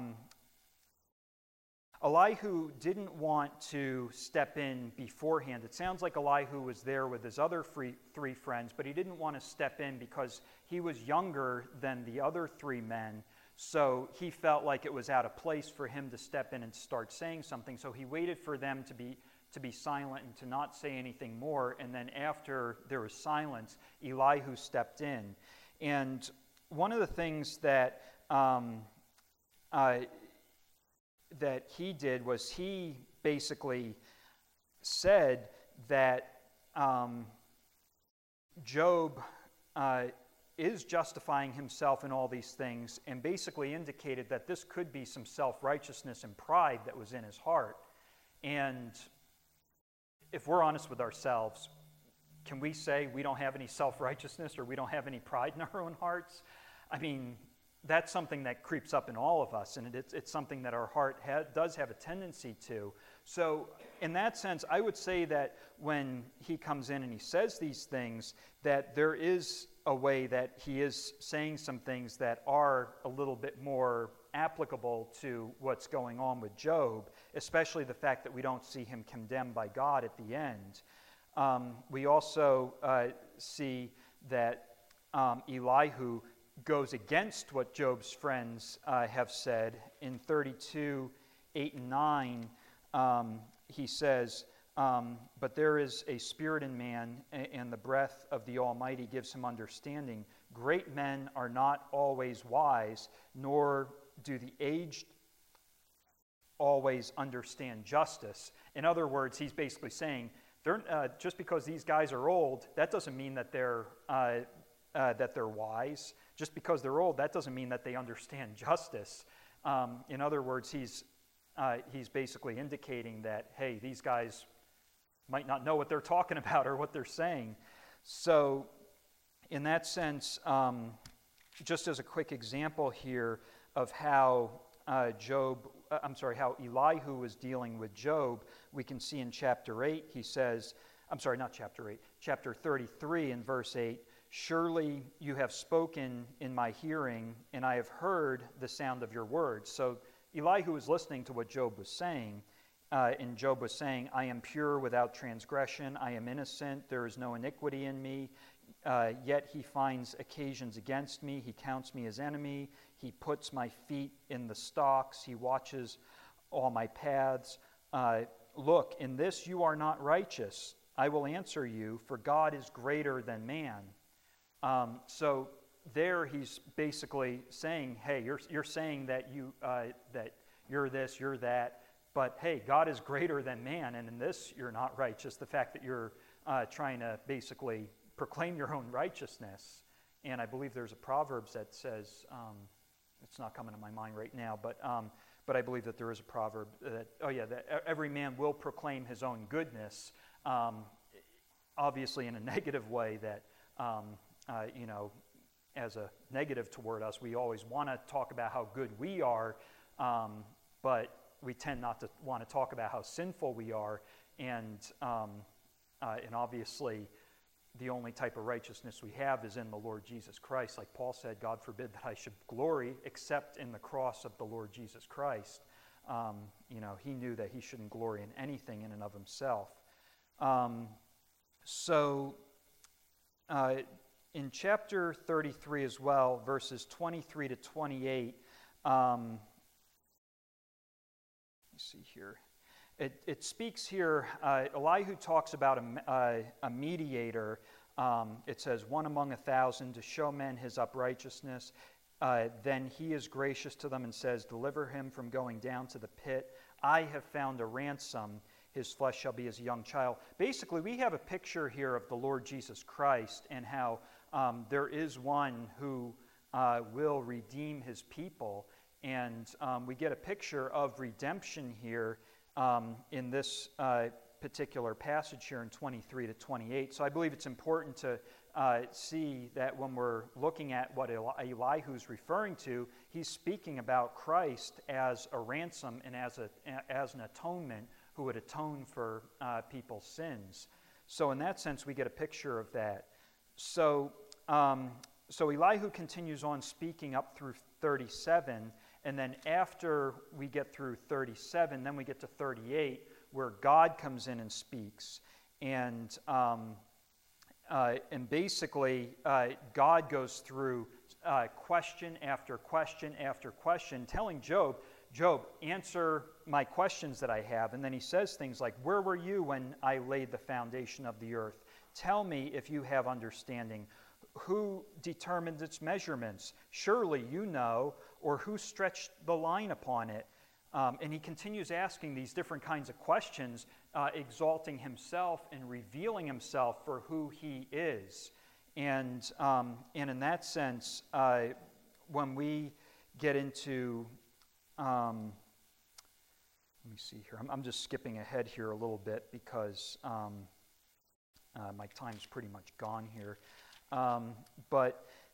Elihu didn't want to step in beforehand. It sounds like Elihu was there with his other three friends, but he didn't want to step in because he was younger than the other three men. So he felt like it was out of place for him to step in and start saying something. So he waited for them to be silent and to not say anything more. And then after there was silence, Elihu stepped in. And one of the things that that he did was he basically said that Job is justifying himself in all these things, and basically indicated that this could be some self-righteousness and pride that was in his heart. And if we're honest with ourselves, can we say we don't have any self-righteousness or we don't have any pride in our own hearts? I mean, that's something that creeps up in all of us, and it's something that our heart does have a tendency to. So in that sense, I would say that when he comes in and he says these things, that there is a way that he is saying some things that are a little bit more applicable to what's going on with Job, especially the fact that we don't see him condemned by God at the end. We also see that Elihu goes against what Job's friends have said. In 32, 8 and 9, he says, but there is a spirit in man, and the breath of the Almighty gives him understanding. Great men are not always wise, nor do the aged always understand justice. In other words, he's basically saying, just because these guys are old, that doesn't mean that they're wise. Just because they're old, that doesn't mean that they understand justice. In other words, he's basically indicating that, hey, these guys might not know what they're talking about or what they're saying. So in that sense, just as a quick example here of how how Elihu was dealing with Job, we can see in chapter 8, he says, chapter 33 in verse 8, surely you have spoken in my hearing, and I have heard the sound of your words. So Elihu was listening to what Job was saying, and Job was saying, I am pure without transgression, I am innocent, there is no iniquity in me, yet he finds occasions against me, he counts me as enemy, he puts my feet in the stocks, he watches all my paths. Look, in this you are not righteous. I will answer you, for God is greater than man. So there he's basically saying, hey, you're saying that that you're this, you're that, but hey, God is greater than man, and in this you're not righteous. The fact that you're trying to basically proclaim your own righteousness. And I believe there's a Proverbs that says, it's not coming to my mind right now, but I believe that there is a proverb that, that every man will proclaim his own goodness, obviously in a negative way that, as a negative toward us, we always want to talk about how good we are, but we tend not to want to talk about how sinful we are, and obviously the only type of righteousness we have is in the Lord Jesus Christ. Like Paul said, God forbid that I should glory except in the cross of the Lord Jesus Christ. He knew that he shouldn't glory in anything in and of himself. In chapter 33 as well, verses 23 to 28, let me see here. It speaks here, Elihu talks about a mediator. It says, one among 1,000 to show men his uprighteousness. Then he is gracious to them and says, deliver him from going down to the pit. I have found a ransom. His flesh shall be as a young child. Basically, we have a picture here of the Lord Jesus Christ and how there is one who will redeem his people. And we get a picture of redemption here in this particular passage here in 23 to 28. So I believe it's important to see that when we're looking at what Elihu's referring to, he's speaking about Christ as a ransom and as an atonement who would atone for people's sins. So in that sense, we get a picture of that. So Elihu continues on speaking up through 37, and then after we get through 37, then we get to 38, where God comes in and speaks. And basically, God goes through question after question after question, telling Job, answer my questions that I have. And then he says things like, where were you when I laid the foundation of the earth? Tell me if you have understanding. Who determined its measurements? Surely you know. Or who stretched the line upon it? And he continues asking these different kinds of questions, exalting himself and revealing himself for who he is. And in that sense, when we get into, let me see here. I'm just skipping ahead here a little bit because my time's pretty much gone here. But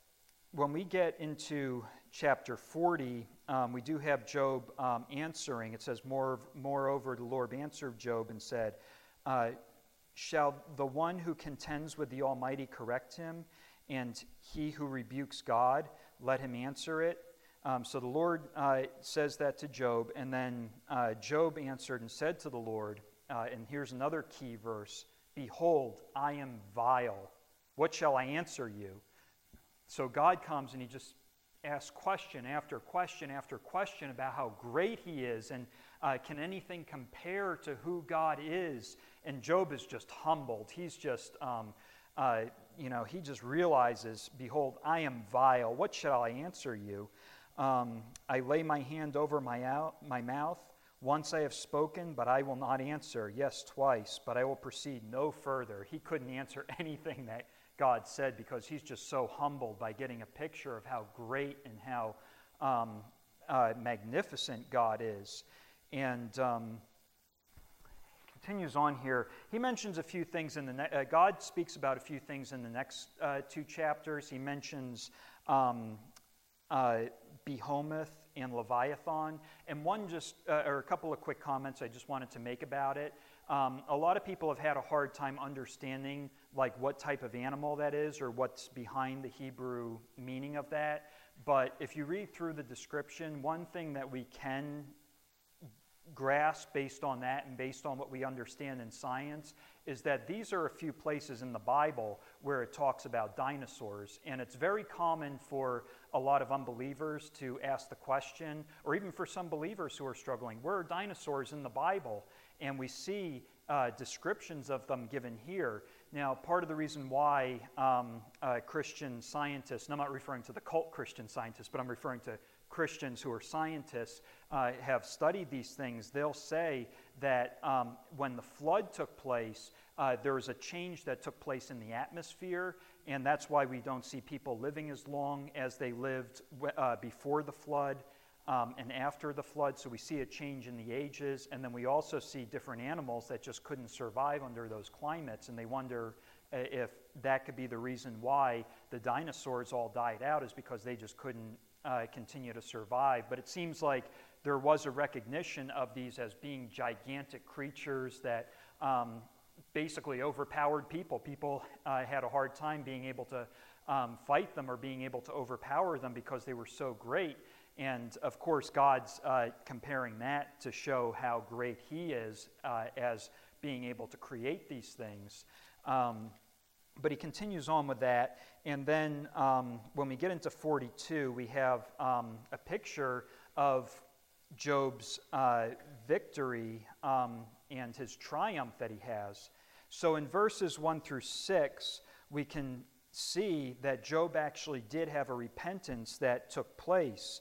when we get into chapter 40, we do have Job answering. It says, Moreover, the Lord answered Job and said, shall the one who contends with the Almighty correct him, and he who rebukes God, let him answer it? So the Lord says that to Job, and then Job answered and said to the Lord, and here's another key verse, Behold, I am vile. What shall I answer you? So God comes and he just asks question after question after question about how great he is, and can anything compare to who God is? And Job is just humbled. He's just, he just realizes, Behold, I am vile. What shall I answer you? I lay my hand over my mouth. Once I have spoken, but I will not answer. Yes, twice, but I will proceed no further. He couldn't answer anything that God said because he's just so humbled by getting a picture of how great and how magnificent God is. And continues on here. He mentions a few things in the God speaks about a few things in the next two chapters. He mentions Behemoth and Leviathan. And or a couple of quick comments I just wanted to make about it. A lot of people have had a hard time understanding like what type of animal that is or what's behind the Hebrew meaning of that. But if you read through the description, one thing that we can grasp based on that and based on what we understand in science is that these are a few places in the Bible where it talks about dinosaurs. And it's very common for a lot of unbelievers to ask the question, or even for some believers who are struggling, where are dinosaurs in the Bible? And we see descriptions of them given here. Now, part of the reason why Christian scientists, and I'm not referring to the cult Christian scientists, but I'm referring to Christians who are scientists, have studied these things, they'll say that when the flood took place, there was a change that took place in the atmosphere, and that's why we don't see people living as long as they lived before the flood and after the flood. So we see a change in the ages, and then we also see different animals that just couldn't survive under those climates, and they wonder if that could be the reason why the dinosaurs all died out, is because they just couldn't continue to survive. But it seems like there was a recognition of these as being gigantic creatures that basically overpowered people. People had a hard time being able to fight them or being able to overpower them because they were so great. And of course, God's comparing that to show how great he is as being able to create these things. But he continues on with that. And then when we get into 42, we have a picture of Job's victory and his triumph that he has. So in verses 1 through 6, we can see that Job actually did have a repentance that took place.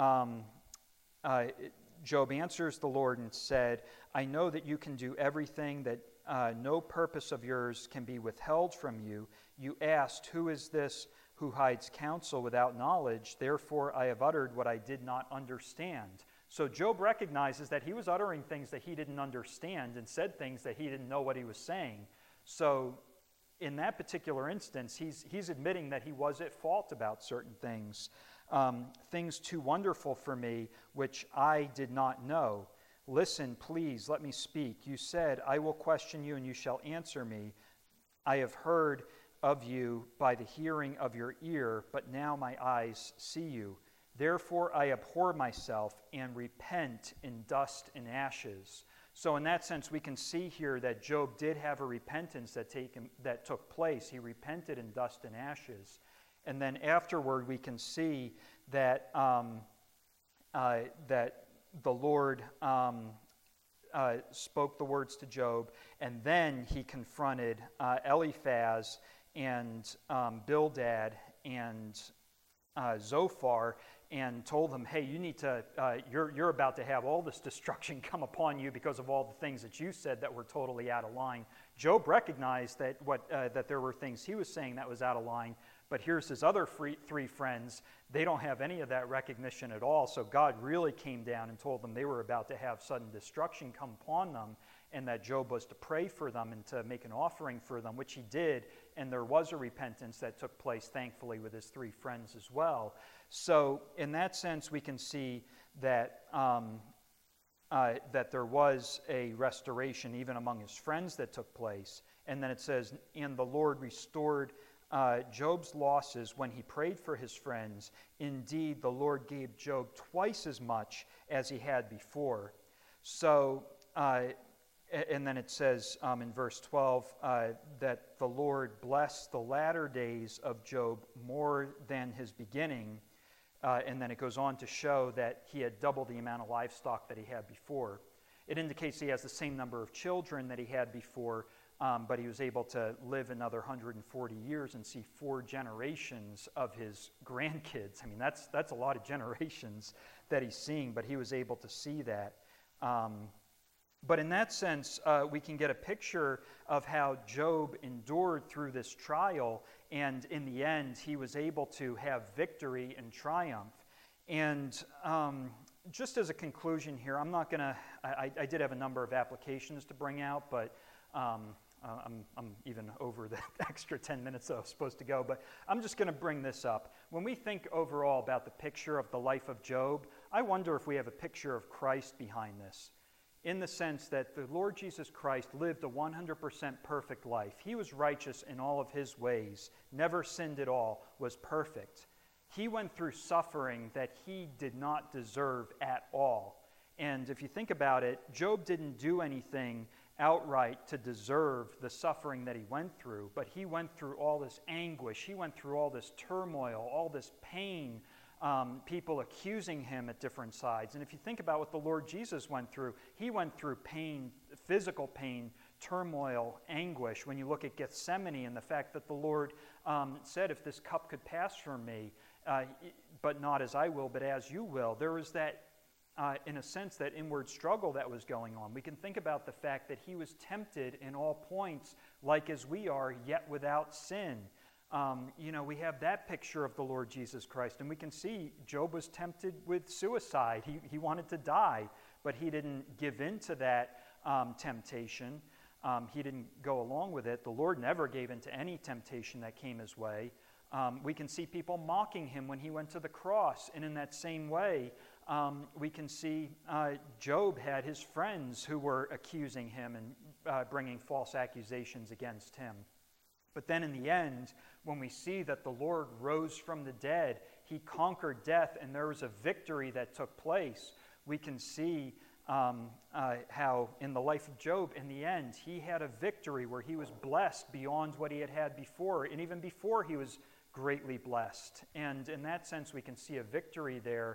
Job answers the Lord and said, I know that you can do everything, that no purpose of yours can be withheld from you. You asked, who is this who hides counsel without knowledge? Therefore I have uttered what I did not understand. So Job recognizes that he was uttering things that he didn't understand and said things that he didn't know what he was saying. So in that particular instance, he's admitting that he was at fault about certain things. Things too wonderful for me, which I did not know. Listen, please, let me speak. You said, I will question you and you shall answer me. I have heard of you by the hearing of your ear, but now my eyes see you. Therefore I abhor myself and repent in dust and ashes. So in that sense, we can see here that Job did have a repentance that took place. He repented in dust and ashes. And then afterward, we can see that that the Lord spoke the words to Job, and then he confronted Eliphaz and Bildad and Zophar and told them, hey, you need to, you're about to have all this destruction come upon you because of all the things that you said that were totally out of line. Job recognized that that there were things he was saying that was out of line, but here's his other three friends. They don't have any of that recognition at all, so God really came down and told them they were about to have sudden destruction come upon them, and that Job was to pray for them and to make an offering for them, which he did, and there was a repentance that took place, thankfully, with his three friends as well. So in that sense, we can see that that there was a restoration even among his friends that took place. And then it says, and the Lord restored Job's losses when he prayed for his friends. Indeed, the Lord gave Job twice as much as he had before. So, and then it says in verse 12 that the Lord blessed the latter days of Job more than his beginning. And then it goes on to show that he had double the amount of livestock that he had before. It indicates he has the same number of children that he had before, but he was able to live another 140 years and see 4 generations of his grandkids. I mean, that's a lot of generations that he's seeing, but he was able to see that. But in that sense, we can get a picture of how Job endured through this trial, and in the end, he was able to have victory and triumph. And just as a conclusion here, I'm not going to, I did have a number of applications to bring out, but I'm even over the extra 10 minutes that I was supposed to go, but I'm just going to bring this up. When we think overall about the picture of the life of Job, I wonder if we have a picture of Christ behind this, in the sense that the Lord Jesus Christ lived a 100% perfect life. He was righteous in all of his ways, never sinned at all, was perfect. He went through suffering that he did not deserve at all. And if you think about it, Job didn't do anything outright to deserve the suffering that he went through, but he went through all this anguish, he went through all this turmoil, all this pain, people accusing him at different sides. And if you think about what the Lord Jesus went through, he went through pain, physical pain, turmoil, anguish. When you look at Gethsemane and the fact that the Lord said, if this cup could pass from me, but not as I will, but as you will, there was that, in a sense, that inward struggle that was going on. We can think about the fact that he was tempted in all points, like as we are, yet without sin. We have that picture of the Lord Jesus Christ, and we can see Job was tempted with suicide. He wanted to die, but he didn't give in to that temptation. He didn't go along with it. The Lord never gave in to any temptation that came his way. We can see people mocking him when he went to the cross, and in that same way, we can see Job had his friends who were accusing him and bringing false accusations against him. But then in the end, when we see that the Lord rose from the dead, he conquered death, and there was a victory that took place, we can see how in the life of Job, in the end, he had a victory where he was blessed beyond what he had had before, and even before he was greatly blessed. And in that sense, we can see a victory there.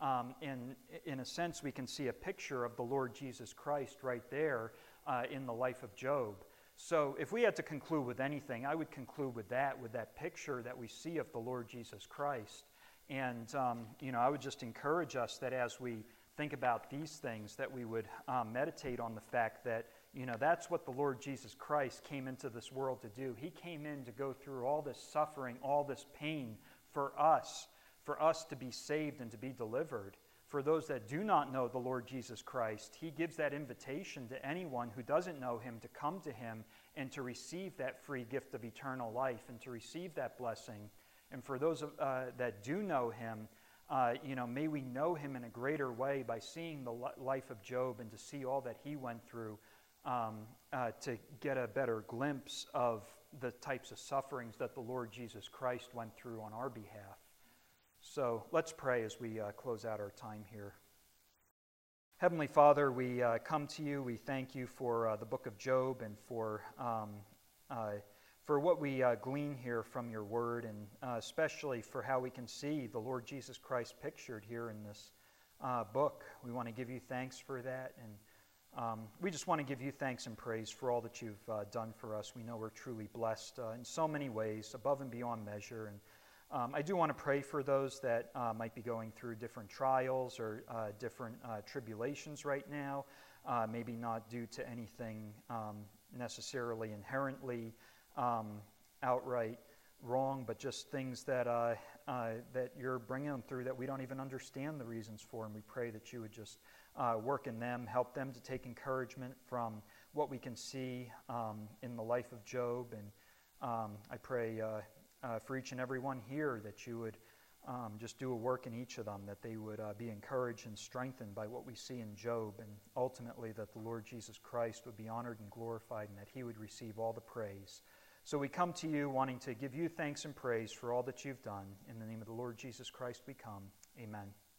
In a sense, we can see a picture of the Lord Jesus Christ right there in the life of Job. So if we had to conclude with anything, I would conclude with that picture that we see of the Lord Jesus Christ. And, I would just encourage us that as we think about these things, that we would meditate on the fact that, that's what the Lord Jesus Christ came into this world to do. He came in to go through all this suffering, all this pain for us to be saved and to be delivered. For those that do not know the Lord Jesus Christ, he gives that invitation to anyone who doesn't know him to come to him and to receive that free gift of eternal life and to receive that blessing. And for those that do know him, may we know him in a greater way by seeing the life of Job and to see all that he went through, to get a better glimpse of the types of sufferings that the Lord Jesus Christ went through on our behalf. So let's pray as we close out our time here. Heavenly Father, we come to you. We thank you for the book of Job and for what we glean here from your word, and especially for how we can see the Lord Jesus Christ pictured here in this book. We want to give you thanks for that, and we just want to give you thanks and praise for all that you've done for us. We know we're truly blessed in so many ways, above and beyond measure. And I do want to pray for those that might be going through different trials or different tribulations right now, maybe not due to anything necessarily inherently outright wrong, but just things that that you're bringing them through that we don't even understand the reasons for. And we pray that you would just work in them, help them to take encouragement from what we can see in the life of Job, and I pray for each and every one here that you would just do a work in each of them, that they would be encouraged and strengthened by what we see in Job, and ultimately that the Lord Jesus Christ would be honored and glorified, and that he would receive all the praise. So we come to you wanting to give you thanks and praise for all that you've done. In the name of the Lord Jesus Christ we come. Amen.